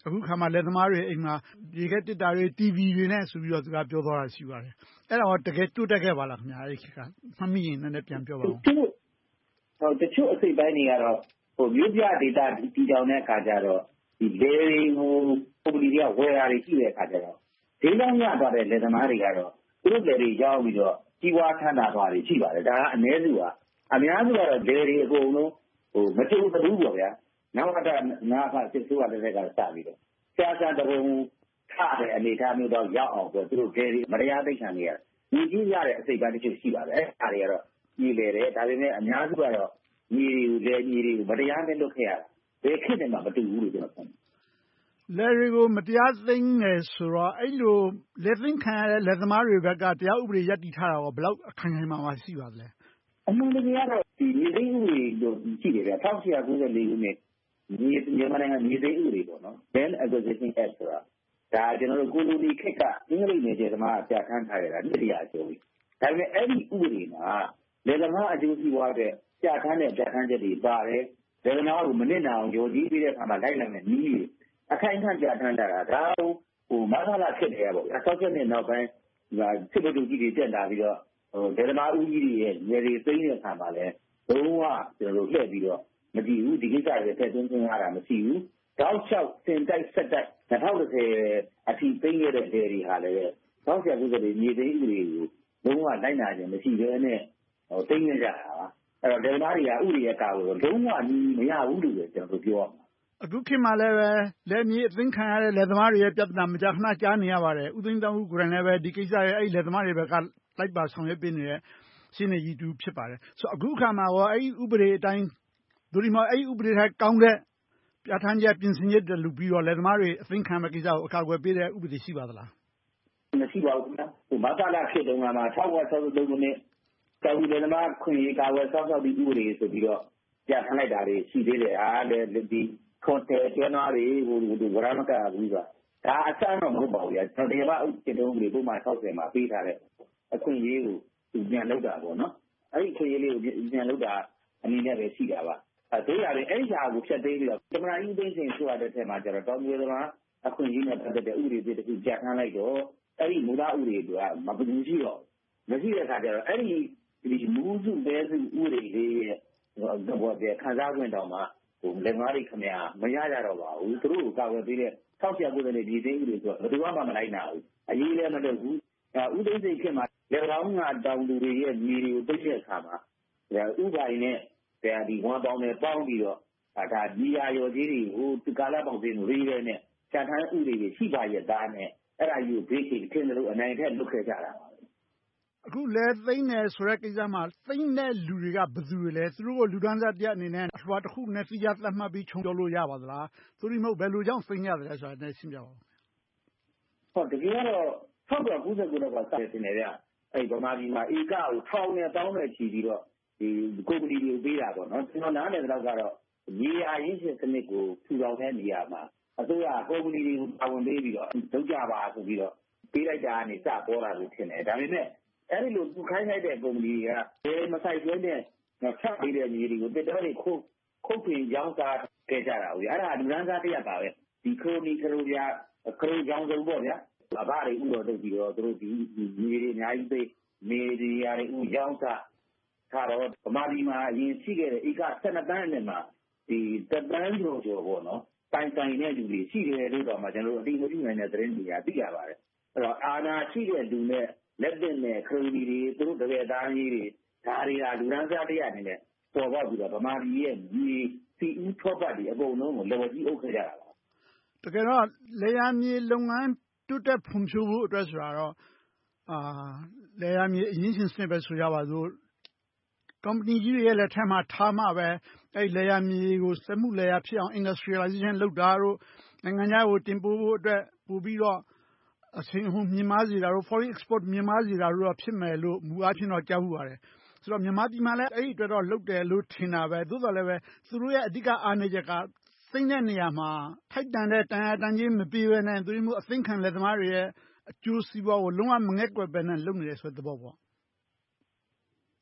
အခုခါမှလက်သမားတွေအိမ်မှာရေခဲတစ်တာတွေ တီဗီ တွေနဲ့ဆိုပြီးတော့သူကပြောသွားတာရှိပါတယ်အဲ့ဒါတော့တကယ်တိုးတက်ခဲ့ပါလားခင်ဗျာအဲ့ဒီကမှတ်မိရင်လည်းပြန်ပြောပါဦးဟိုတချို့အစိပ်ပိုင်းတွေကတော့ဟိုမြို့ပြဒေတာတီတောင်တဲ့အခါကျတော့ဒီလေတွေကိုပုံလီတွေကဝယ်တာတွေရှိတဲ့အခါကျတော့ဈေးကောင်းရသွားတဲ့လက်သမားတွေကတော့သူတို့လေတွေရောက်ပြီးတော့ကြီးပွားထမ်းတာသွားတွေရှိပါတယ်ဒါကအနည်းစုကအများစုကတော့လေတွေအကုန်လုံးဟိုမတူဘူးပေါ့ဗျာနောက်တော့နာဖစစ်ဆိုးရတဲ့ကစပြီးတော့ဆရာဆရာတဘုံခတဲ့အနေထားမျိုးတော့ရောက်အောင်ဆိုသူတို့လေတွေမတရားသိခံနေရတယ်ညီကြီးရတဲ့အစိပ်ပိုင်းတချို့ရှိပါတယ်အဲ့ဒါတွေကတော့ညီလေတယ်ဒါပေမဲ့အများစုကတော့ညီတွေလေညီတွေကိုမတရားနဲ့လွတ်ခဲ့ရတာဘယ်ခေတ်နဲ့မှမတူဘူးလို့ကျွန်တော်ပြောတယ်လေတွေကိုမတရားသိမ်းနေဆိုတော့အဲ့လိုလက်သိမ်းခံရတဲ့လက်သမားတွေဘက်ကတရားဥပဒေရပ်တည်ထားတာကဘယ်လောက်အခိုင်အမာမှရှိပါသလဲအမှန်တကယ်ကတော့ဒီညီသိမ်းဥပဒေလို့ရှိတယ်ဗျ၁၈၉၄ခုနှစ်ညီမြန်မာနိုင်ငံညီသိမ်းဥပဒေပေါ့နော် Land Acquisition Act ဆိုတာဒါကျွန်တော်တို့ကိုလိုနီခေတ်ကအင်္ဂလိပ်နယ်ကျယ်သမားပြဋ္ဌာန်းထားရတာနှစ်ရာကျော်ပြီဒါပေမဲ့အဲ့ဒီဥပဒေမှာလေသမားအကျိုးစီးပွားတဲ့ပြဋ္ဌာန်းတဲ့ပြဋ္ဌာန်းချက်တွေပါတယ်လေသမားကိုမနစ်နာအောင်ရောကြီးပြီးတဲ့အခါမှာလိုက်နိုင်တဲ့နည်းတွေအခိုင်အမာပြဋ္ဌာန်းတာဒါဟိုမဆလာဖြစ်နေရပေါ့အဆောက်ချက်နဲ့နောက်ပိုင်းစစ်ဘက်ကြီးတွေတက်လာပြီးတော့ဟိုလေသမားဦးကြီးတွေရဲ့ငွေတွေသိမ်းတဲ့အခါမှာလည်းဘုံကကျွန်တော်တို့လှည့်ပြီးတော့မကြည့်ဘူးဒီကိစ္စတွေထည့်သွင်းသင်ရတာမရှိဘူးတောက်လျှောက်စင်တိုက်ဆက်တိုက်၂၀၁၀အထိသိမ်းရတဲ့ဒေတွေဟာလည်းတောက်လျှောက်ကုသတွေမြေသိမ်းဥတွေကိုဘုံကလိုက်နာခြင်းမရှိဘဲနဲ့ဟိုသိမ်းရကြတာပါအဲ့တော့လေသမားတွေကဥပဒေရဲ့ကာကိုလုံးဝမရဘူးလို့ကျွန်တော်တို့ပြောရမှာအခုခေတ်မှာလည်းပဲလက်မြေအသိမ်းခံရတဲ့လက်သမားတွေရဲ့ပြဿနာမကြာခဏကြားနေရပါတယ်ဥသိမ်းတောင်ဦးကိုယ်တိုင်လည်းပဲဒီကိစ္စရဲ့အဲ့လက်သမားတွေဘက်ကလိုက်ပါဆောင်ရွက်ပေးနေတဲ့ရှင်းနေကြီးတူဖြစ်ပါတယ်ဆိုတော့အခုခါမှာရောအဲ့ဒီဥပဒေအတိုင်းဒိုဒီမှာအဲ့ဒီဥပဒေထဲကောင်းတဲ့ပြဋ္ဌာန်းချက်ပြင်ဆင်ချက်တွေလုပ်ပြီးတော့လက်သမားတွေအသိမ်းခံမဲ့ကိစ္စကိုအကာအကွယ်ပေးတဲ့ဥပဒေရှိပါသလားမရှိပါဘူးခင်ဗျာဟိုမဆလာဖြစ်တုန်းကမှ၁၉၆၃ခုနှစ်တောင်ဦးလက်သမားခွင့်ရေးကာဝယ်စောင့်ရှောက်ပြီးဥပဒေဆိုပြီးတော့ပြဋ္ဌာန်းလိုက်တာတွေရှိသေးတယ်အားလည်းဒီခွန်တယ်ကျွမ်းသားတွေဟိုဒီဝရမကဘူးဆိုတာဒါအစမ်းတော့မဟုတ်ပါဘူးဗျာကျွန်တော်တရားဥပဒေတုံးတွေပုံမှန်၆၀မှာပေးထားတဲ့အခွင့်အရေးကိုပြန်လုပ်တာပေါ့နော်အဲ့ဒီအခွင့်အရေးလေးကိုပြန်လုပ်တာအနေနဲ့ပဲရှိတာပါအဲတို့ရတယ်အဲ့ဒီဟာကိုဖြတ်သိမ်းပြီးတော့သမဏကြီးသိန်းစင်ဆိုရတဲ့ထဲမှာကျတော့တောင်ပြည်သမားအခွင့်အရေးနဲ့ပတ်သက်တဲ့ဥပဒေတွေတခုပြဋ္ဌာန်းလိုက်တော့အဲ့ဒီမူလဥပဒေကမပူရှိတော့မရှိတဲ့အခါကျတော့အဲ့ဒီဒီမူစုပဲစုဥပဒေလေးရဲ့ဘောပြခံစား권တောင်မှဟိုလက်ငါးတွေခမရမရကြတော့ပါဘူးသူတို့ကိုကာဝယ်ပေးတဲ့၆၀၉နဲ့ပြည်သိမ်းဥပဒေဆိုတော့ဘယ်သူမှမလိုက်နိုင်ဘူးအရေးလည်းမလုပ်ဘူးဥသိမ်းစိတ်ဖြစ်မှာလက်ကောင်းကတောင်သူတွေရဲ့မြေတွေကိုသိတဲ့အခါမှာဥပိုင်နဲ့ဒီဝန်ပေါင်းနဲ့ပေါင်းပြီးတော့ဒါဒီယာရော်ကြီးတွေကိုသူကာလပေါင်းစင်းတွေရေးတဲ့နဲ့ခြံထမ်းဥတွေရှိပါရဲ့သားနဲ့အဲ့ဒါကြီးကိုဘေးချိတ်ထင်းတယ်လို့အနိုင်ထက်လွတ်ခဲ့ကြတာပါအခုလဲသိမ့်တယ်ဆိုတဲ့ကိစ္စမှာသိမ့်တဲ့လူတွေကဘယ်သူတွေလဲသူတို့ကိုလူဒန်းစားတရားအနေနဲ့အလွှာတစ်ခုနဲ့သိကြသတ်မှတ်ပြီးခြုံပြောလို့ရပါသလားသူတို့မဟုတ်ဘယ်လိုကြောင့်သိမ့်ရတယ်ဆိုတာလည်းရှင်းပြပါဦးဟုတ်တကယ်တော့၁၉၉၉လောက်ကစတင်နေကြအဲ့ဗမာပြည်မှာဧကကိုထောင်နဲ့တောင်းနဲ့ချီပြီးတော့ဒီကုမ္ပဏီတွေပေးတာပေါ့နော်ကျွန်တော်နားလည်တော့ကတော့မြေယာရင်းရှင်စနစ်ကိုထူထောင်တဲ့နေရာမှာအစိုးရကုမ္ပဏီတွေကိုပါဝင်ပေးပြီးတော့လုပ်ကြပါဆိုပြီးတော့ပေးလိုက်တာကနေစပေါ်လာလို့ထင်တယ်ဒါပေမဲ့အဲ့ဒီလိုသူခိုင်းလိုက်တဲ့ကုမ္ပဏီကဘယ်မဆိုင်ကျွန်းတဲ့ဆက်ပြီးတဲ့ညီတွေကိုတက်တော်တွေခုတ်ခုတ်ပြင်ကြောင်းစားခဲ့ကြတာဟုတ်အဲ့ဒါလူရန်စားတရားပါပဲဒီခရိုနီခရိုပြခရိုကြောင်းစုံပေါ့ဗျာအဘတွေဥတော်တုတ်ပြီးတော့သူတို့ဒီညီတွေအများကြီးသိမေဒီယာတွေဥကြောင်းစားထားတော့ဗမာပြည်မှာအရင်ရှိခဲ့တဲ့ဧက၁၂တန်းနဲ့မှာဒီတပန်းကျော်ကျော်ပေါ့နော်တိုင်တိုင်တဲ့လူတွေရှိတယ်လို့တော့မှကျွန်တော်တို့အတိအမပြုနိုင်တဲ့သတင်းတွေသိရပါတယ်အဲ့တော့အာဏာရှိတဲ့လူနဲ့လက်တင်နဲ့ခရိုနီတွေသူတို့တပည့်သားကြီးတွေဒါတွေကလူရန်စားတရားအနေနဲ့ပေါ်ပေါက်ပြီးတော့ဗမာပြည်ရဲ့ဒီစီဦးထောပတ်တွေအကုန်လုံးကိုလော်ကြီးအုပ်ခဲ့ကြတာပါတကယ်တော့လေယာမြေလုပ်ငန်းတိုးတက်ဖွံ့ဖြိုးဖို့အတွက်ဆိုတာတော့အာလေယာမြေအရင်ရှင်စနစ်ပဲဆိုကြပါစို့ကုမ္ပဏီကြီးတွေရဲ့လက်ထက်မှာထားမှပဲအဲ့လေယာမြေကိုစက်မှုလေယာဖြစ်အောင် industrialization လုပ်တာတို့နိုင်ငံခြားကိုတင်ပို့ဖို့အတွက်ပို့ပြီးတော့အချိန်ဟုန်မြင့်မားစေတာတို့ foreign export မြင့်မားစေတာတို့တော့ဖြစ်မယ်လို့မူအားဖြင့်တော့ကြားမှုပါတယ်ဆိုတော့မြန်မာပြည်မှာလည်းအဲ့ဒီအတွက်တော့လုပ်တယ်လို့ထင်တာပဲသို့တော်လည်းပဲသူတို့ရဲ့အဓိကအားနည်းချက်ကသိမ့်တဲ့နေရာမှာထိုက်တန်တဲ့တန်ရာတန်ကြီးမပေးဘဲနဲ့သူတို့မျိုးအသိခံလက်သမားတွေရဲ့အကျိုးစီးပွားကိုလုံးဝမငဲ့ကွယ်ပဲနဲ့လုပ်နေတယ်ဆိုတဲ့သဘောပေါ့ဟ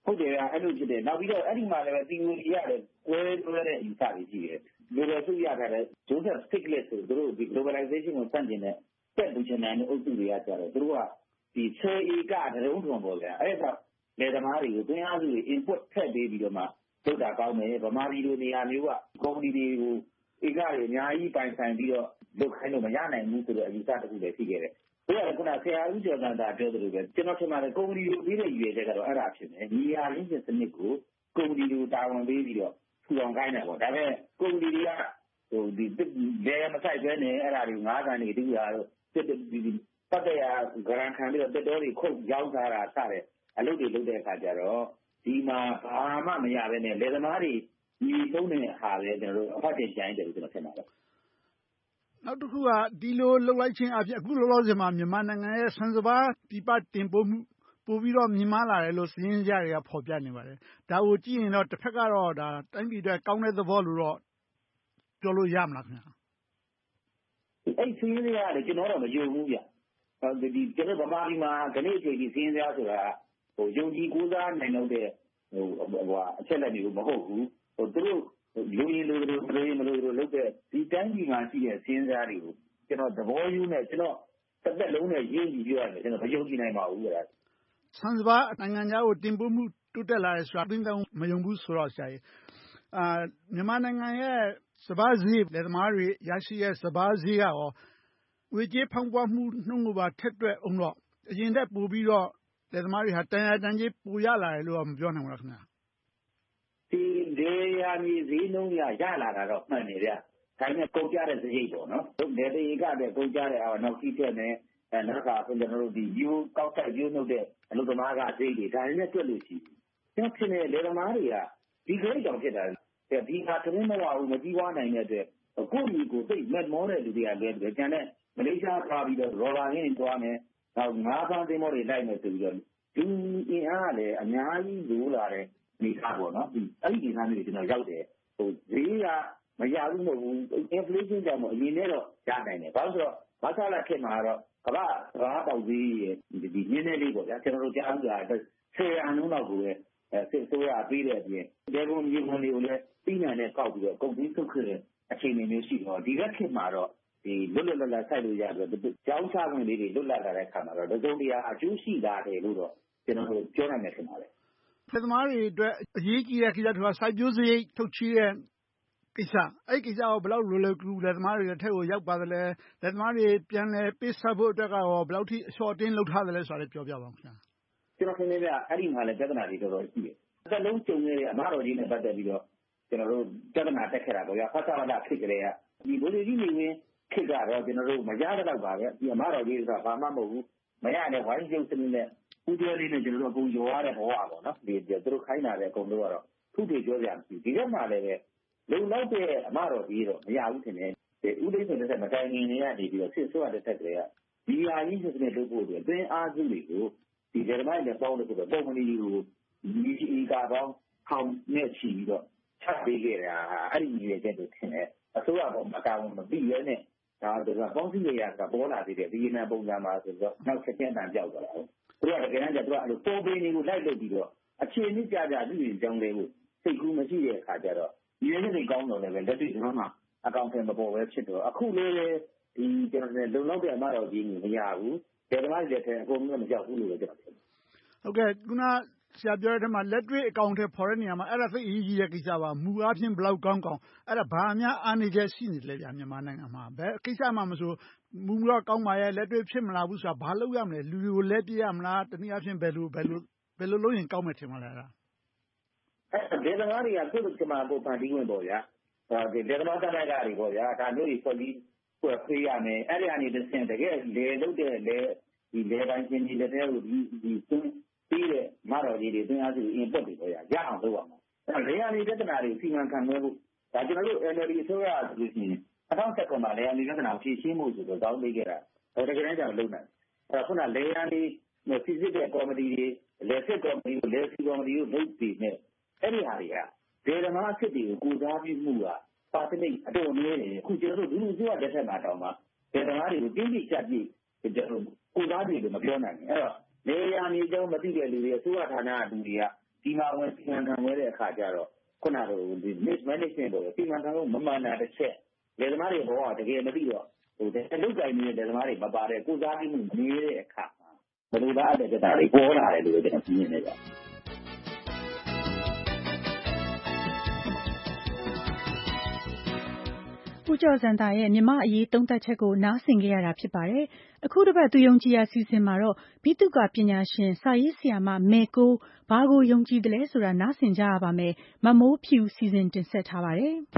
ဟုတ်တယ်အဲ့လိုဖြစ်တယ်နောက်ပြီးတော့အဲ့ဒီမှာလည်း theory ရတယ်ကွဲတွဲတဲ့အယူဆတွေရှိတယ်လူတွေစုရထားတဲ့ Joseph Stiglitz ဆိုသူတို့ဒီ globalization ကိုစတင်တဲ့တက်ဘူချန်တဲ့အုပ်စုတွေကကြတယ်သူတို့ကဒီဆယ်ဧကတရုံးထုံပေါ်ကြအဲ့ဒါလေသမားတွေကိုတွင်းအားစုတွေ input ထည့်ပေးပြီးတော့မှလုပ်တာကောင်းတယ်ဗမာပြည်လိုနေရာမျိုးကကုမ္ပဏီတွေကိုဧကတွေအများကြီးပိုင်ဆိုင်ပြီးတော့လုပ်ခိုင်းလို့မရနိုင်ဘူးဆိုတဲ့အယူဆတစ်ခုလည်းရှိခဲ့တယ်ဘယ်ကခုနဆရာဦးကျော်ကတာပြောသလိုပဲကျွန်တော်ထင်ပါတယ်ကုမ္ပဏီတွေပြီးတဲ့ရွေချက်ကတော့အဲ့ဒါဖြစ်မယ်ညီယာရင်းစနစ်ကိုကုမ္ပဏီတွေကိုတာဝန်ပေးပြီးတော့ထူထောင်ခိုင်းတယ်ပေါ့ဒါပေမဲ့ကုမ္ပဏီတွေကဟိုဒီလေမဆိုင်ပဲနဲ့အဲ့ဒါတွေငါးကန်တွေတူတာတော့စစ်ဒီပတ်တရားဂရန်ခံပြီးတော့တက်တော်တွေခုတ်ရောက်တာစတဲ့အလုပ်တွေလုပ်တဲ့အခါကျတော့ဒီမှာဘာမှမရပဲနဲ့လေသမားတွေဒီသုံးတဲ့ဟာလည်းကျွန်တော်တို့အဖတ်တင်ကြိုင်းတယ်လို့ကျွန်တော်ထင်ပါတယ်နောက်တစ်ခုကဒီလိုလှုပ်လိုက်ခြင်းအဖြစ်အခုလောလောဆယ်မှာမြန်မာနိုင်ငံရဲ့ဆန်စပါးပြပတင်ပို့မှုပို့ပြီးတော့မြင်မာလာတယ်လို့စီးရင်ကြတွေကဖော်ပြနေပါတယ်ဒါကိုကြည့်ရင်တော့တစ်ဖက်ကတော့ဒါတိုင်းပြည်အတွက်ကောင်းတဲ့သဘောလို့တော့ပြောလို့ရမလားခင်ဗျာအဲ့စီးရင်ရတယ်ကျွန်တော်တော့မယုံဘူးဗျဒီကျွန်တော်ဗမာပြည်မှာခဏအချိန်ကြီးစီးရင်ရဆိုတာဟိုယုံကြည်ကိုးစားနိုင်တဲ့ဟိုဟိုအချက်လက်တွေကိုမဟုတ်ဘူးဟိုသူတို့လူရင်းလူတွေမလို့မလို့လုပ်တဲ့ဒီတိုင်းပြည်မှာရှိတဲ့စီးရင်စားတွေကိုကျွန်တော်သဘောယူနေကျွန်တော်တစ်သက်လုံးနဲ့ရင်းကြည့်ပြောရတယ်ကျွန်တော်မယုံကြည်နိုင်ပါဘူးကွာဆန်စပါးနိုင်ငံခြားကိုတင်ပို့မှုတိုးတက်လာတယ်ဆိုတာအသိကောင်းမယုံဘူးဆိုတော့ဆရာကြီးအာမြန်မာနိုင်ငံရဲ့စပါးဈေးလက်သမားတွေရရှိရဲ့စပါးဈေးကရောဝေကြေးဖောင်းပွားမှုနှုန်းကိုပါထက်တွက်အောင်တော့အရင်တက်ပို့ပြီးတော့လက်သမားတွေဟာတန်ရာတန်ကြီးပိုရလာတယ်လို့မပြောနိုင်ဘူးလားခင်ဗျာဒီလေယာမြေဈေးနှုန်းရရလာတာတော့မှန်နေဗျဒါပေမဲ့ကုန်ကြတဲ့စရိတ်ပေါ့နော်လေတေကတဲ့ကုန်ကြတဲ့အော်နောက်ကြီးချက်နဲ့အဲနောက်ကကျွန်တော်တို့ဒီယူကောက်ဆက်ယူနှုတ်တဲ့အလုပ်သမားကဈေးတွေဒါနဲ့တွက်လို့ရှိတယ်ကျွန်တော်ဖြစ်နေလေသမားတွေကဒီကိစ္စကြောင့်ဖြစ်တာဒီဟာတမင်မဝဘူးမကြီးွားနိုင်တဲ့အတွက်ကိုယ့်လူကိုသိမက်မောတဲ့လူတွေကလည်းကျန်တဲ့မလေးရှားသွားပြီးတော့ရော်ဘာရင်းသွားမယ်နောက်ငါးပန်းသင်းမောတွေလိုက်မယ်ဆိုပြီးတော့ဒီအင်အားလည်းအများကြီးလိုလာတဲ့ဒီကားပေါ့နော်ဒီအဲ့ဒီဒီကားမျိုးကျွန်တော်ရောက်တယ်ဟိုဈေးကမရဘူးမဟုတ်ဘူး inflation ကြောင့်အရင်နဲ့တော့ရနိုင်တယ်ဘာလို့ဆိုတော့ဘာသာလာခင်မှာတော့ကမ္ဘာကမ္ဘာပေါက်ဈေးရဲ့ဒီနည်းနည်းလေးပေါ့ဗျာကျွန်တော်တို့ကြားဘူးလားဆယ်အနှုန်းလောက်ကိုပဲစစ်ဆိုးရပေးတဲ့အပြင်ဒေဘုံမြေခွန်တွေကိုလည်းပြီးနိုင်တဲ့ကောက်ပြီးတော့ကုန်ပြီးထုတ်ခဲ့တဲ့အခြေအနေမျိုးရှိတော့ဒီကခေတ်မှာတော့ဒီလွတ်လွတ်လပ်လပ်ဆိုင်လို့ရတော့ကြောင်းချခွင့်လေးတွေလွတ်လပ်လာတဲ့အခါမှာတော့ဒဇုံတရားအကျိုးရှိလာတယ်လို့တော့ကျွန်တော်တို့ပြောနိုင်တယ်ခင်ဗျာလေလက်သမားတွေအတွက်အရေးကြီးတဲ့ကိစ္စတွေကစိုက်ပျိုးစရိတ်ထုတ်ချေတဲ့ကိစ္စအဲ့ကိစ္စကိုဘယ်လောက်လွယ်လွယ်ကူလက်သမားတွေအထက်ကိုရောက်ပါသလဲလက်သမားတွေပြန်လဲပေးဆက်ဖို့အတွက်ကရောဘယ်လောက်ထိအလျှော့တင်းလုပ်ထားသလဲဆိုတာလည်းပြောပြပါဦးခင်ဗျာကျွန်တော်ခင်ဗျာအဲ့ဒီမှာလည်းပြဿနာတွေတော်တော်ရှိတယ်အသက်လုံးကြုံနေတဲ့အမားတော်ကြီးနဲ့ပတ်သက်ပြီးတော့ကျွန်တော်တို့ပြဿနာတက်ခဲ့တာပေါ့ဗျာဖတ်စာလာဖြစ်ကြတဲ့ကဒီဘိုလီကြီးနေဝင်ဖြစ်ကြတော့ကျွန်တော်တို့မရတဲ့တော့ပါပဲဒီအမားတော်ကြီးဆိုတာဘာမှမဟုတ်ဘူးမရတဲ့ဝိုင်းကျုပ်စနစ်နဲ့ဦးကျော်လေးနဲ့ကျွန်တော်တို့အကုန်ရောရတဲ့ဘဝပေါ့နော်ဒီသူတို့ခိုင်းတာလည်းအကုန်လုံးကတော့သူ့တွေပြောကြတယ်ဒီကမှလည်းပဲလုံလောက်တဲ့အမတော်ကြီးတော့မရဘူးထင်တယ်ဒီဦးလေးဆိုတဲ့မတိုင်ခင်နေရနေပြီးတော့ဆစ်ဆွတ်တဲ့တက်တွေကဒီဟာကြီးဆိုတဲ့လုပ်ဖို့တွေအတွင်းအားစုတွေကိုဒီဂျာမိုင်းနဲ့ပေါင်းလို့ဆိုတော့ပုံမလီကိုဒီအီကာပေါင်းထောင်နဲ့ချီပြီးတော့ချက်ပေးခဲ့တာအဲ့ဒီကြီးရဲ့ချက်တို့ထင်တယ်အစိုးရကမကောင်းမပြီးရဲနဲ့ဒါဆိုတော့ပေါင်းစည်းရရကပေါ်လာသေးတယ်ဒီနံပုံစံမှာဆိုတော့နောက်ချက်ချင်းတန်ပြောက်သွားတာဟုတ်သူကတကယ်တမ်းကျတော့အဲ့လိုပုံပေးနေကိုလိုက်လုပ်ပြီးတော့အခြေအမြစ်ကြကြပြည်ရင်ကြောင်းလေးကိုစိတ်ကူးမရှိတဲ့အခါကျတော့ဒီရင်းတွေကောင်းတော့လည်းလက်တွေ့ကျွန်တော်မှအကောင့်ထဲမပေါ်ပဲဖြစ်တော့အခုလေးဒီကျွန်တော်လုံလောက်တဲ့အမတော်ကြီးကိုမရဘူးဒေသမားတွေလည်းအကုန်လုံးမကြောက်ဘူးလို့ပြောတယ်ဟုတ်ကဲ့ခုနဆရာပြောတဲ့ထဲမှာလက်တွေ့အကောင့်ထဲပေါ်တဲ့နေရာမှာအဲ့ဒါသိအရေးကြီးတဲ့ကိစ္စပါမူအားဖြင့်ဘယ်လောက်ကောင်းကောင်းအဲ့ဒါဘာများအားနေချက်ရှိနေလဲဗျာမြန်မာနိုင်ငံမှာဘယ်ကိစ္စမှမဆိုမူတော့ကောင်းပါရဲ့လက်တွေ့ဖြစ်မလားဘူးဆိုတာဘာလုပ်ရမလဲလူတွေကိုလက်ပြရမလားတနည်းအားဖြင့်ဘယ်လိုဘယ်လိုဘယ်လိုလုပ်ရင်ကောင်းမယ်ထင်မလဲလားအဲ့ဒေသမားတွေကသူ့ကမှကိုဖန်တီးဝင်ပေါ့ဗျာဒီဒေသမားတက်လိုက်တာတွေပေါ့ဗျာဒါမျိုးတွေဖွဲ့ပြီးဖွဲ့ဖေးရမယ်အဲ့ဒီအနေနဲ့ဆင်တကယ်လေလုတ်တဲ့လေဒီလေပိုင်းချင်းဒီလက်တွေကိုဒီဒီသွင်းပြီးတဲ့မတော်ကြီးတွေသွင်းအားစု input တွေပေါ့ဗျာရအောင်လုပ်ရမှာအဲ့လေယာဉ်ပြဿနာတွေစီမံခန့်ခွဲဖို့ဒါကျွန်တော်တို့ N L D အစိုးရဆိုလို့ရှိရင်၂၀၁၇မှာလေယာဉ်ပြဿနာကိုဖြေရှင်းမှုဆိုတော့တောင်းပေးခဲ့တာဒါတကယ်တမ်းကျတော့လုပ်နိုင်အဲ့ခုနလေယာဉ်တွေစီစစ်တဲ့ကော်မတီတွေလေစစ်ကော်မတီကိုလေစီကော်မတီကိုလုပ်ပြီးနဲ့အဲ့ဒီဟာတွေကဒေသမားအဖြစ်တွေကိုကိုစားပြုမှုကပါစနိတ်အတော်နည်းတယ်အခုကျွန်တော်တို့လူလူစိုးရလက်ထက်မှာတောင်းမှာဒေသမားတွေကိုတင်းပြချက်ပြကျွန်တော်တို့ကိုစားပြုလို့မပြောနိုင်ဘူးအဲ့တော့လေယာဉ်မြေကြောင်းမသိတဲ့လူတွေအစိုးရဌာနကလူတွေကဒီမှာဝင်စီမံခန့်ခွဲတဲ့အခါကျတော့ခုနကဒီ mismanagement ပေါ့စီမံခန့်ခွဲမမှန်တာတစ်ချက်လယ်သမားတွေဘောကတကယ်မသိတော့ဟိုတဲ့လုတ်ကြိုင်နေတဲ့လယ်သမားတွေမပါတဲ့ကိုစားမှုနေတဲ့အခါဘယ်လိုလားတဲ့ကြတာတွေပေါ်လာတယ်လို့ကျွန်တော်ပြင်းနေကြဦးကျော်စံသာရဲ့မြမအရေးသုံးသပ်ချက်ကိုနားဆင်ကြရတာဖြစ်ပါတယ်။အခုတစ်ပတ်သူယုံကြည်ရာစီစဉ်မှာတော့ဘိသုကာပညာရှင်စာရေးဆရာမမေကိုဘာကိုယုံကြည်တယ်လဲဆိုတာနားဆင်ကြရပါမယ်။မမိုးဖြူစီစဉ်တင်ဆက်ထားပါတယ်။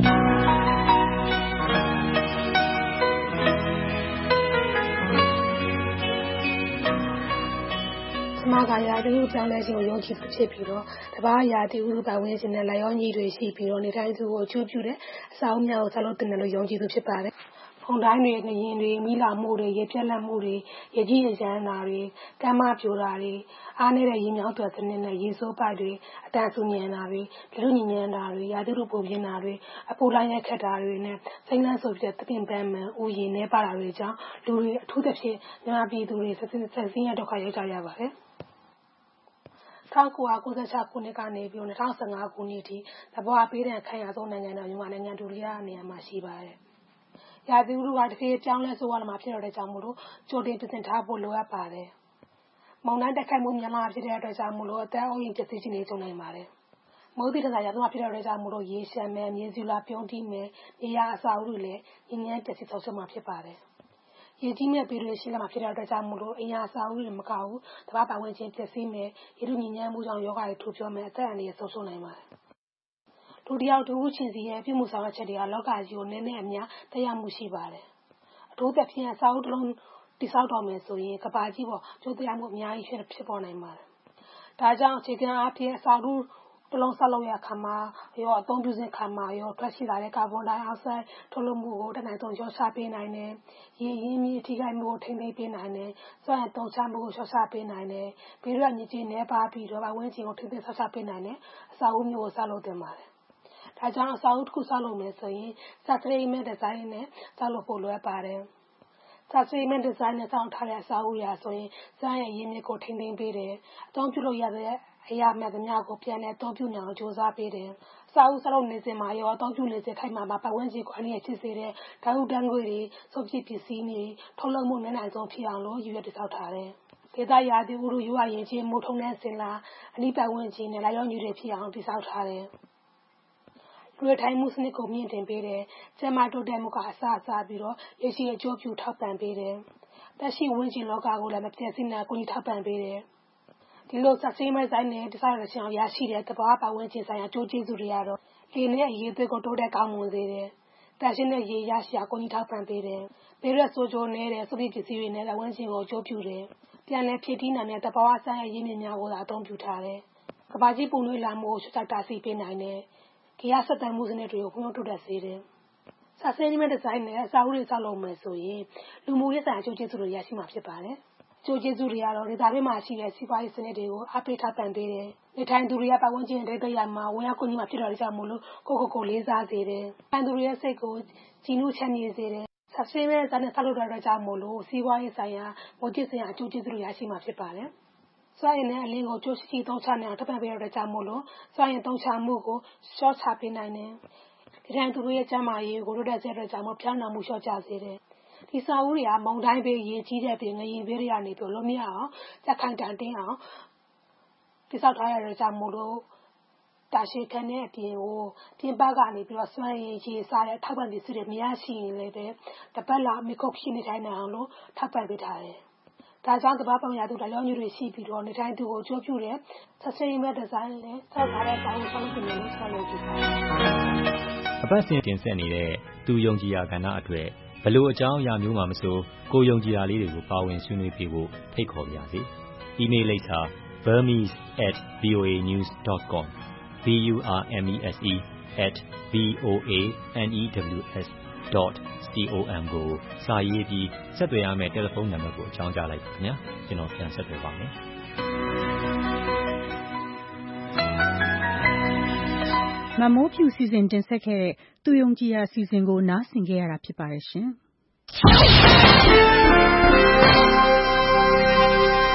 ကျမကရာသီဥတုပြောင်းလဲခြင်းကိုယုံကြည်သူဖြစ်ပြီးတော့တပါးရာသီဥတုပတ်ဝန်းကျင်နဲ့လိုက်ရောညီတွေရှိပြီးတော့နေတိုင်းသူကိုအကျိုးပြုတဲ့အစာအုပ်များကိုဆက်လုပ်တင်တယ်လို့ယုံကြည်သူဖြစ်ပါတယ်။ဖုန်တိုင်းတွေငရင်တွေမိလာမှုတွေရေပြက်လက်မှုတွေရေကြီးရေချမ်းတာတွေကမ်းမပြိုတာတွေအားနည်းတဲ့ရေမြောင်းသွက်စနစ်နဲ့ရေစိုးပိုက်တွေအတန်ဆူညံတာတွေလူညဉ့်ညံတာတွေရာသီဥတုပုံပြင်းတာတွေအပူလိုင်းရက်ခတ်တာတွေနဲ့စိမ့်လန်းဆိုပြီးတပင်ပန်းမှန်ဥယျာဉ်နေပါတာတွေကြောင့်လူတွေအထူးသဖြင့်မြန်မာပြည်သူတွေဆက်ဆက်စင်းရဒုက္ခရောက်ကြရပါတယ်။၁၉၉၆ခုနှစ်ကနေပြီး၂၀၁၅ခုနှစ်အထိသဘာဝပေးတဲ့ခံရဆုံးနိုင်ငံတော်မြန်မာနိုင်ငံဒုတိယနေရာမှာရှိပါတယ်။ရာသီဥတုကတကယ်ပြောင်းလဲဆိုးရမှာဖြစ်တဲ့ကြောင့်မို့လို့ကြိုတင်ပြင်ဆင်ထားဖို့လိုအပ်ပါတယ်။မုန်တိုင်းတက်ခတ်မှုများလာဖြစ်တဲ့အတွက်ကြောင့်မို့လို့အသက်အုပ်အိမ်ပျက်စီးခြင်းတွေကြုံနိုင်ပါတယ်။မိုးသီးတစားရာသီမှာဖြစ်တဲ့အတွက်ကြောင့်မို့လို့ရေရှမ်းမယ်မြေစုလာပြုံးတိမယ်နေရာအစာအုပ်တွေလည်းညဉ့်ညမ်းပျက်စီးဆုံးရှုံးမှာဖြစ်ပါတယ်။ရေကြီးမဲ့ပြည်တွေရှိလာမှာဖြစ်တဲ့အတွက်ကြောင့်မို့လို့အင်အားစာအုပ်တွေမကဘူးတဘာပတ်ဝန်းကျင်ပျက်စီးမယ်ရေလူညဉ့်ညမ်းမှုကြောင့်ယောဂတွေထူပြောမယ်အသက်အန္တရာယ်ဆုံးရှုံးနိုင်ပါတယ်။လူတယောက်တူဦးချင်းစီရဲ့ပြုမှုဆောင်ရွက်ချက်တွေကလောကကြီးကိုနည်းနည်းအများသက်ရောက်မှုရှိပါတယ်။အထူးသဖြင့်စာအုပ်တစ်လုံးတိစောက်တော်မယ်ဆိုရင်ကဘာကြီးပေါ်ကျိုးတရားမှုအများကြီးဖြစ်ဖြစ်ပေါ်နိုင်ပါတယ်။ဒါကြောင့်အခြေခံအားဖြင့်စာအုပ်တလုံးဆက်လုပ်ရခါမှာရောအသုံးပြုစဉ်ခါမှာရောထွက်ရှိလာတဲ့ကာဗွန်ဒိုင်အောက်ဆိုက်ထုတ်လွှတ်မှုကိုတနိုင်ဆုံးလျှော့ချပေးနိုင်တယ်။ရေရင်းမြစ်ထိခိုက်မှုကိုထိန်းသိမ်းပေးနိုင်တယ်။စွမ်းရည်သုံးချမှုကိုလျှော့ချပေးနိုင်တယ်။ဘေးရညစ်ကြေးနှဲပါပြီးတော့ပတ်ဝန်းကျင်ကိုထိန်းသိမ်းဆောက်ရှောက်ပေးနိုင်တယ်။အစာအုပ်မျိုးကိုဆောက်လုပ်တင်ပါတယ်။ဒါကြောင့်အစာအုပ်တစ်ခုဆောက်လုပ်မယ်ဆိုရင် sustainable design နဲ့ဆောက်လုပ်ဖို့လိုအပ်ပါတယ်။ sustainable design နဲ့ဆောက်ထားတဲ့အစာအုပ်ရာဆိုရင်စွမ်းရည်ရင်းမြစ်ကိုထိန်းသိမ်းပေးတယ်။အသုံးပြုလို့ရတဲ့အရာမှန်သမျှကိုပြန်လည်အသုံးပြုနိုင်အောင်ကြိုးစားပေးတယ်။စာအုပ်ဆောက်နေစဉ်မှာရောအသုံးပြုနေစဉ်ခိုက်မှာပတ်ဝန်းကျင်ကိုအနည်းငယ်ဖြစ်စေတဲ့ဓာတ်ဥတန်းငွေတွေစုပ်ပစ်ပစ္စည်းတွေထုတ်လုပ်မှုနည်းနိုင်ဆုံးဖြစ်အောင်လို့ရည်ရွယ်တည်ဆောက်ထားတယ်။ဒေသရာသီဥတုရိုးရာရင်ချင်းမိုးထုံတဲ့စင်လာအနိပတ်ဝန်းကျင်နဲ့လာရောက်ညူတွေဖြစ်အောင်တည်ဆောက်ထားတယ်။လူထိုင်မှုစနစ်ကိုမြင့်တင်ပေးတယ်။ကျန်းမာတိုးတက်မှုကအစအစပြီးတော့ရရှိအကျိုးပြုထောက်ပံ့ပေးတယ်။တက်ရှိဝန်းကျင်လောကကိုလည်းမပြည့်စုံတဲ့ကိုကြီးထောက်ပံ့ပေးတယ်။ဒီလို sustainable design နဲ့ဒီစားရတဲ့အောင်ရရှိတဲ့သဘာဝပတ်ဝန်းကျင်ဆိုင်ရာအကျိုးကျေးဇူးတွေကတော့လေနဲ့အရေးသွေးကိုတိုးတက်ကောင်းမွန်စေတယ်။တန်ရှင်းတဲ့ရေရရှိအောင်ကိုကြီးထောက်ပံ့ပေးတယ်။ဘေးရက်ဆိုးကျိုးနေတဲ့စုပ်ပစ္စည်းတွေနဲ့ပတ်ဝန်းကျင်ကိုအကျိုးပြုတယ်။ပြန်လည်ဖြည့်တင်းနိုင်တဲ့သဘာဝဆိုင်ရာရင်းမြစ်များကိုသာအသုံးပြုထားတယ်။ကဘာကြီးပုံနှွေးလာမှုကိုရှုပ်တာစီပေးနိုင်တယ်။ဂေယဆက်တမ်းမှုစနစ်တွေကိုဖွံ့ဖြိုးတိုးတက်စေတယ်။ sustainable design နဲ့အစာအုပ်တွေဆောက်လုပ်မယ်ဆိုရင်လူမှုရေးဆိုင်ရာအကျိုးကျေးဇူးတွေရရှိမှာဖြစ်ပါတယ်။ကျိုးကျေးဇူးတွေကတော့ဒေသတွင်းမှာရှိတဲ့စီးပွားရေးစနစ်တွေကိုအားပေးထောက်ပံ့ပေးတယ်။နေထိုင်သူတွေကပတ်ဝန်းကျင်ဒေသရမှာဝင်ရောက်ကူညီမှဖြစ်တော်ကြောင့်မို့လို့ကိုကိုကိုလေးစားစေတယ်။တိုင်းသူတွေရဲ့စိတ်ကိုကြည်နူးချမ်းမြေ့စေတယ်။ sustainable design နဲ့ဆောက်လုပ်တဲ့ကြောင့်မို့လို့စီးပွားရေးဆိုင်ရာငွေကြေးဆိုင်ရာအကျိုးကျေးဇူးတွေရရှိမှာဖြစ်ပါတယ်။စွမ်းရည်နဲ့အလင်းကိုကျိုးရှိရှိသုံးချနိုင်အောင်ထောက်ပံ့ပေးတဲ့ကြောင့်မို့လို့စွမ်းရည်သုံးချမှုကိုရှော့ချပေးနိုင်တယ်။ဒီတိုင်းသူတို့ရဲ့ကျန်းမာရေးကိုတိုးတက်စေတဲ့ကြောင့်မို့ပြောင်းလဲမှုလျှော့ချစေတယ်။ဒီစာအုပ်တွေကမုံတိုင်းပေးရေကြီးတဲ့ပြင်ငရင်ပေးတွေကနေပြီးလုံးမရအောင်စက်ခိုင်တန်တင်းအောင်တိစောက်ထားရတဲ့ကြောင့်မို့လို့တာရှိခန်းတဲ့အပြင်ကိုပြင်ပကနေပြီးတော့စွမ်းရည်ရေစားတဲ့ထောက်ပံ့ပစ္စည်းတွေမရရှိရင်လည်းပဲတပတ်လောက်မိခုတ်ဖြစ်နေတိုင်းအောင်လို့ထောက်ပံ့ပေးထားတယ်။ဒါကြောင့်တပတ်ပုံရသူတရားညွှန်တွေရှိပြီးတော့နေတိုင်းသူကိုအကျိုးပြုတဲ့ sustainable design နဲ့ဆောက်ထားတဲ့စာအုပ်ဆောက်လုပ်နေလို့ဆက်လုပ်ကြည့်ပါအပတ်စဉ်တင်ဆက်နေတဲ့သူယုံကြည်ရာကဏ္ဍအတွက်ဘလို့အကြောင်းအရာမျိုးမှမဆိုကိုယုံကြည်ရာလေးတွေကိုပါဝင်ဆွေးနွေးပြဖို့ဖိတ်ခေါ်ပါရစေ။ email လိပ်စာ burmese at voa news dot com b u r m e s e at v o a n e w s dot com ကိုစာရေးပြီးဆက်သွယ်ရမယ့်တယ်လီဖုန်းနံပါတ်ကိုအကြောင်းကြားလိုက်ပါခင်ဗျာ။ကျွန်တော်ပြန်ဆက်သွယ်ပါမယ်။မမိုးဖြူစီစဉ်တင်ဆက်ခဲ့တဲ့သူယုံကြည်ရာစီစဉ်ကိုနားဆင်ခဲ့ရတာဖြစ်ပါတယ်ရှင်။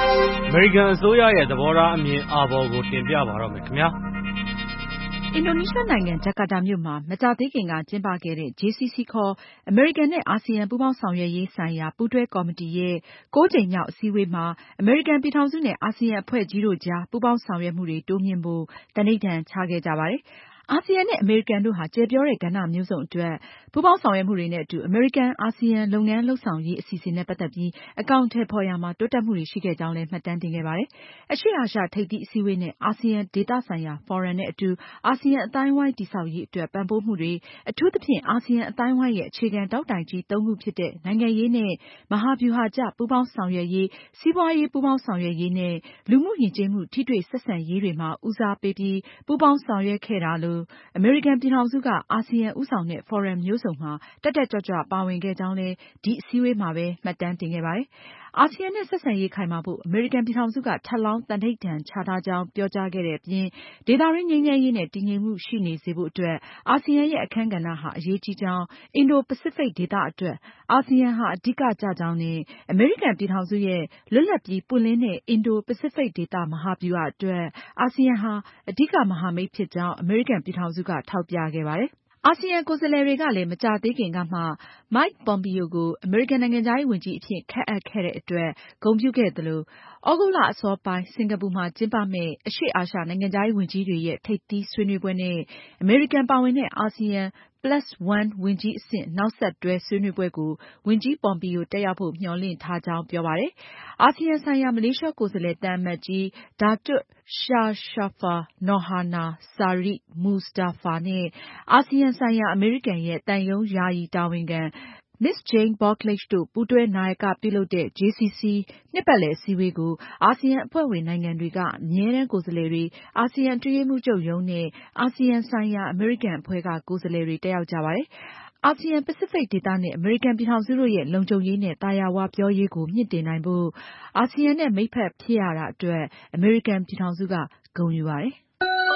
အမေရိကန်အစိုးရရဲ့သဘောထားအမြင်အာဘော်ကိုတင်ပြပါတော့မယ်ခင်ဗျာ။အင်ဒိုနီးရှားနိုင်ငံဂျကာတာမြို့မှာမကြာသေးခင်ကကျင်းပခဲ့တဲ့ ဂျေ စီ စီ ခေါ်အမေရိကန်နဲ့အာဆီယံပူးပေါင်းဆောင်ရွက်ရေးဆိုင်ရာပူးတွဲကော်မတီရဲ့ကိုးကြိမ်မြောက်အစည်းအဝေးမှာအမေရိကန်ပြည်ထောင်စုနဲ့အာဆီယံအဖွဲ့ကြီးတို့ကြားပူးပေါင်းဆောင်ရွက်မှုတွေတိုးမြှင့်ဖို့သန္နိဋ္ဌာန်ချခဲ့ကြပါတယ်။အာဆီယံနဲ့အမေရိကန်တို့ဟာကျယ်ပြောတဲ့ကဏ္ဍမျိုးစုံအတွက်ပူးပေါင်းဆောင်ရွက်မှုတွေနဲ့အတူအမေရိကန်အာဆီယံလုပ်ငန်းလုပ်ဆောင်ရေးအစီအစဉ်နဲ့ပတ်သက်ပြီးအကောင်အထည်ဖော်ရာမှာတိုးတက်မှုတွေရှိခဲ့ကြောင်းလည်းမှတ်တမ်းတင်ခဲ့ပါတယ်။အရှေ့အာရှထိပ်သီးအစည်းအဝေးနဲ့အာဆီယံဒေသဆိုင်ရာဖော်ရမ်နဲ့အတူအာဆီယံအသိုင်းအဝိုင်းတည်ဆောက်ရေးအတွက်ပံ့ပိုးမှုတွေအထူးသဖြင့်အာဆီယံအသိုင်းအဝိုင်းရဲ့အခြေခံတောက်တိုင်ကြီးသုံးခုဖြစ်တဲ့နိုင်ငံရေးနဲ့မဟာဗျူဟာကျပူးပေါင်းဆောင်ရွက်ရေး၊စီးပွားရေးပူးပေါင်းဆောင်ရွက်ရေးနဲ့လူမှုယဉ်ကျေးမှုထိတွေ့ဆက်ဆံရေးတွေမှာဦးစားပေးပြီးပူးပေါင်းဆောင်ရွက်ခဲ့တာလို့အမေရိကန်ပြည်ထောင်စုကအာဆီယံဦးဆောင်တဲ့ဖော်ရမ်မျိုးစုံမှာတက်တက်ကြွကြွပါဝင်ခဲ့ကြောင်းလည်းဒီအစည်းအဝေးမှာပဲမှတ်တမ်းတင်ခဲ့ပါတယ်။အာဆီယံနဲ့ဆက်ဆံရေးခိုင်မာဖို့အမေရိကန်ပြည်ထောင်စုကထပ်လောင်းသန္နိဋ္ဌာန်ချထားကြောင်းပြောကြားခဲ့တဲ့အပြင်ဒေသတွင်းငြိမ်းချမ်းရေးနဲ့တည်ငြိမ်မှုရှိနေစေဖို့အတွက်အာဆီယံရဲ့အခန်းကဏ္ဍဟာအရေးကြီးကြောင်းအင်ဒိုပစိဖိတ်ဒေသအတွက်အာဆီယံဟာအဓိကကျကြောင်းနဲ့အမေရိကန်ပြည်ထောင်စုရဲ့လွတ်လပ်ပြီးပွင့်လင်းတဲ့အင်ဒိုပစိဖိတ်ဒေသမဟာဗျူဟာအတွက်အာဆီယံဟာအဓိကမဟာမိတ်ဖြစ်ကြောင်းအမေရိကန်ပြည်ထောင်စုကထောက်ပြခဲ့ပါတယ်။အာဆီယံကိုယ်စားလှယ်တွေကလည်းမကြာသေးခင်ကမှ Mike Pompeo ကိုအမေရိကန်နိုင်ငံခြားရေးဝန်ကြီးအဖြစ်ခန့်အပ်ခဲ့တဲ့အတွက်ဂုဏ်ပြုခဲ့သလိုသြဂုတ်လအစောပိုင်းစင်ကာပူမှာကျင်းပမယ့်အရှေ့အာရှနိုင်ငံခြားရေးဝန်ကြီးတွေရဲ့ထိပ်သီးဆွေးနွေးပွဲနဲ့အမေရိကန်ပါဝင်တဲ့အာဆီယံ plus one ဝန်ကြီးအဆင့်နောက်ဆက်တွဲဆွေးနွေးပွဲကိုဝန်ကြီး Pompeo တက်ရောက်ဖို့မျှော်လင့်ထားကြောင်းပြောပါတယ်။အာဆီယံဆိုင်ရာမလေးရှားကိုယ်စားလှယ်သံအမတ်ကြီး Datuk Sharshafah Nohana Sariq Mustafa နဲ့အာဆီယံဆိုင်ရာအမေရိကန်ရဲ့သံရုံးယာယီတာဝန်ခံ Miss Jane Barkley တို့ပူးတွဲနာယကပြုလုပ်တဲ့ ဂျေ စီ စီ နှစ်ပတ်လည်အစည်းအဝေးကိုအာဆီယံအဖွဲ့ဝင်နိုင်ငံတွေကအမြဲတမ်းကိုယ်စားလှယ်တွေ၊အာဆီယံအတွင်းရေးမှူးချုပ်ရုံးနဲ့အာဆီယံဆိုင်ရာအမေရိကန်အဖွဲ့ကကိုယ်စားလှယ်တွေတက်ရောက်ကြပါတယ်။အာဆီယံပစိဖိတ်ဒေသနဲ့အမေရိကန်ပြည်ထောင်စုတို့ရဲ့လုံခြုံရေးနဲ့သာယာဝပြောရေးကိုမြှင့်တင်နိုင်ဖို့အာဆီယံနဲ့မိတ်ဖက်ဖြစ်ရတာအတွက်အမေရိကန်ပြည်ထောင်စုကဂုဏ်ယူပါတယ်။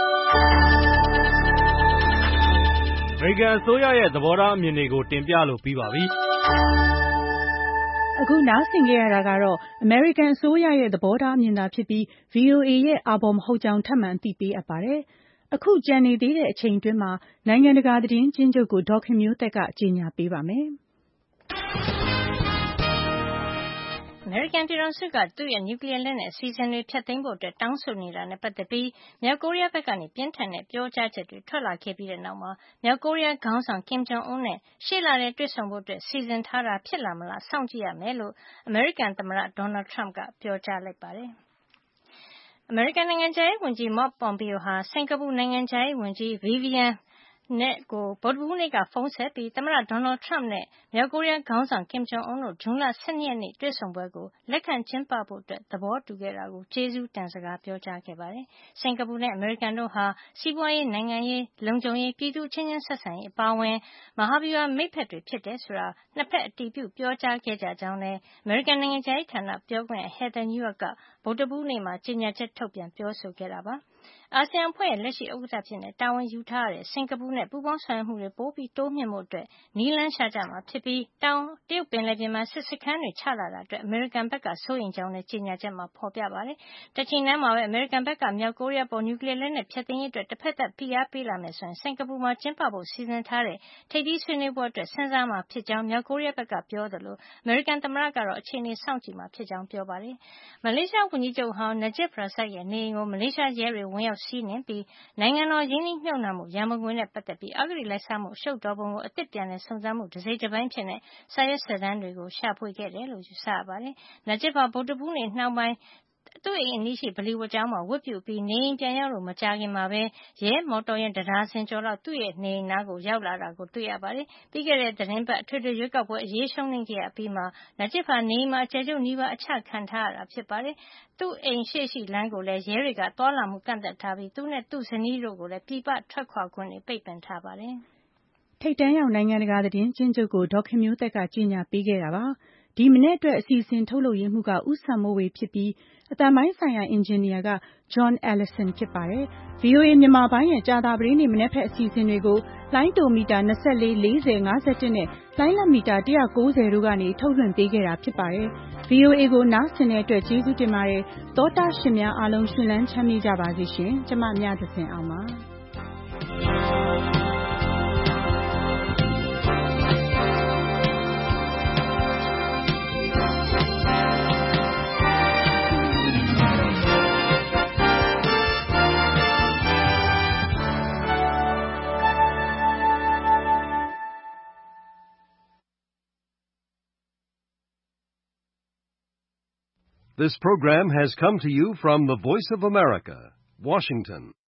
အမေရိကန်အစိုးရရဲ့သဘောထားအမြင်တွေကိုတင်ပြလို့ပြီးပါပြီ။အခုနားဆင်ခဲ့ရတာကတော့အမေရိကန်အစိုးရရဲ့သဘောထားအမြင်သာဖြစ်ပြီး ဗွီအိုအေရဲ့အာဘော်မဟုတ်ကြောင်းထပ်မံအသိပေးအပ်ပါတယ်။အခုကျန်နေသေးတဲ့အချိန်အတွင်းမှာနိုင်ငံတကာသတင်းကျဉ်းချုပ်ကိုဒေါ်ခင်မျိုးသက်ကကြေညာပေးပါမယ်။အမေရိကန်ပြည်ထောင်စုကသူ့ရဲ့နျူကလ িয়ার လက်နက်အစီအစဉ်တွေဖျက်သိမ်းဖို့တောင်းဆိုနေတာနဲ့ပတ်သက်ပြီးမြောက်ကိုရီးယားဘက်ကနေပြင်းထန်တဲ့ပြောကြားချက်တွေထွက်လာခဲ့ပြီးတဲ့နောက်မှာမြောက်ကိုရီးယားခေါင်းဆောင် Kim Jong Un နဲ့ရှေ့လထဲတွေ့ဆုံဖို့စီစဉ်ထားတာဖြစ်လာမလားစောင့်ကြည့်ရမယ်လို့အမေရိကန်သမ္မတ Donald Trump ကပြောကြားလိုက်ပါတယ်။အမေရိကန်နိုင်ငံခြားရေးဝန်ကြီး Mike Pompeo ဟာစင်ကာပူနိုင်ငံခြားရေးဝန်ကြီး Vivianကိုဗုဒ္ဓဟူးနေ့ကဖုန်းဆက်ပြီးသမ္မတ Donald Trump နဲ့မြောက်ကိုရီးယားခေါင်းဆောင် Kim Jong Un တို့ဇွန်လ ၁၂ ရက်နေ့တွေ့ဆုံပွဲကိုလက်ခံကျင်းပဖို့သဘောတူခဲ့တာကိုကျေးဇူးတင်စကားပြောကြားခဲ့ပါတယ်။စင်ကာပူနဲ့အမေရိကန်တို့ဟာစီးပွားရေး၊နိုင်ငံရေး၊လုံခြုံရေး၊ပြည်သူအချင်းချင်းဆက်ဆံရေးအပါအဝင်မဟာဗျူဟာမိတ်ဖက်တွေဖြစ်တယ်ဆိုတာနှစ်ဖက်အတည်ပြုပြောကြားခဲ့ကြကြောင်းလည်းအမေရိကန်နိုင်ငံခြားရေးဌာနပြောခွင့်ရ Heather Nauert ကဗုဒ္ဓဟူးနေ့မှာကြေညာချက်ထုတ်ပြန်ပြောဆိုခဲ့တာပါ။အာဆီယံအဖွဲ့ရဲ့လက်ရှိဥက္ကဋ္ဌအဖြစ်တာဝန်ယူထားရတဲ့စင်ကာပူနဲ့ပူးပေါင်းဆောင်ရွက်မှုတွေပိုပြီးတိုးမြှင့်ဖို့နည်းလမ်းရှာကြမှာဖြစ်ပြီးတောင်တရုတ်ပင်လယ်ပြင်မှာစစ်စခန်းတွေချလာတာအတွက်အမေရိကန်ဘက်ကစိုးရိမ်ကြောင်းလည်းကြေညာချက်မှာဖော်ပြပါတယ်။တချိန်တည်းမှာပဲအမေရိကန်ဘက်ကမြောက်ကိုရီးယားပေါ်နျူကလ িয়ার လက်နက်ဖျက်သိမ်းရေးအတွက်တဖက်သတ်ဖိအားပေးလာမယ်ဆိုရင်စင်ကာပူမှာကျင်းပဖို့စီစဉ်ထားတဲ့ထိပ်သီးဆွေးနွေးပွဲအတွက်စဉ်းစားမှာဖြစ်ကြောင်းမြောက်ကိုရီးယားဘက်ကပြောသလိုအမေရိကန်သမ္မတကတော့အခြေအနေစောင့်ကြည့်မှာဖြစ်ကြောင်းပြောပါတယ်။မလေးရှားဝန်ကြီးချုပ်ဟောင်း Najib Razak ရဲ့နေအိမ်ကိုမလေးရှားရဲတွေဝင်ရောက်စီးနင်းပြီးနိုင်ငံတော်ရင်းနှီးမြှုပ်နှံမှုရန်ပုံငွေနဲ့ပတ်သက်ပြီးအဂတိလိုက်စားမှုအရှုပ်တော်ပုံကိုအသစ်ပြန်လည်စုံစမ်းမှုတစိတ်တပိုင်းအဖြစ်စာရွက်စာတမ်းတွေကိုရှာဖွေခဲ့တယ်လို့ယူဆရပါတယ်။ Najib ဟာဗုဒ္ဓဟူးနေ့နှောင်းပိုင်းသူ့အိမ်အနီးရှိဗလီဝတ်ကျောင်းမှာဝတ်ပြုပြီးနေအိမ်ပြန်ရောက်လို့မကြာခင်မှာပဲရဲမော်တော်ယာဉ်တဒါဇင်ကျော်လောက်သူ့နေအိမ်နားကိုရောက်လာတာကိုတွေ့ရပါတယ်။ပြီးခဲ့တဲ့သီတင်းပတ်အထွေထွေရွေးကောက်ပွဲအရေးရှုံးနိမ့်ခဲ့ရပြီးမှNajib ဟာနေအိမ်မှာအကျယ်ချုပ်နီးပါးအချခံထားရတာဖြစ်ပါတယ်။သူ့အိမ်ရှေ့ရှိလမ်းကိုလည်းရဲတွေကသွားလာမှုကန့်သတ်ထားပြီးသူနဲ့သူ့ဇနီးတို့ကိုလည်းပြည်ပထွက်ခွာခွင့်တွေပိတ်ပင်ထားပါတယ်။ထိပ်တန်းရောက်နိုင်ငံတကာသတင်းကျဉ်းချုပ်ကိုဒေါ်ခင်မျိုးသက်ကကြေညာပေးခဲ့တာပါ။ဒီမနေ့အတွက်အစီအစဉ်ထုတ်လုပ်ရင်းမှုကဦးဆံမိုးဝေဖြစ်ပြီးအတန်ပိုင်းဆိုင်ရာအင်ဂျင်နီယာက John Ellison ဖြစ်ပါတယ်။ ဗွီအိုအေမြန်မာပိုင်းရဲ့ကြာသပတေးနေ့မနက်ဖက်အစီအစဉ်တွေကိုလိုင်းတိုမီတာ၂၄ ၄၀ ၅၁နဲ့လိုင်းလမီတာ၁၉၀တို့ကနေထုတ်လွှင့်ပေးခဲ့တာဖြစ်ပါတယ်။ ဗွီအိုအေကိုနားဆင်တဲ့အတွက်ကျေးဇူးတင်ပါတယ်။သောတာရှင်များအားလုံးရှင်လန်းချမ်းမြေ့ကြပါစေရှင်။ကျမမြသဇင်အောင်ပါ။ This program has come to you from the Voice of America, Washington.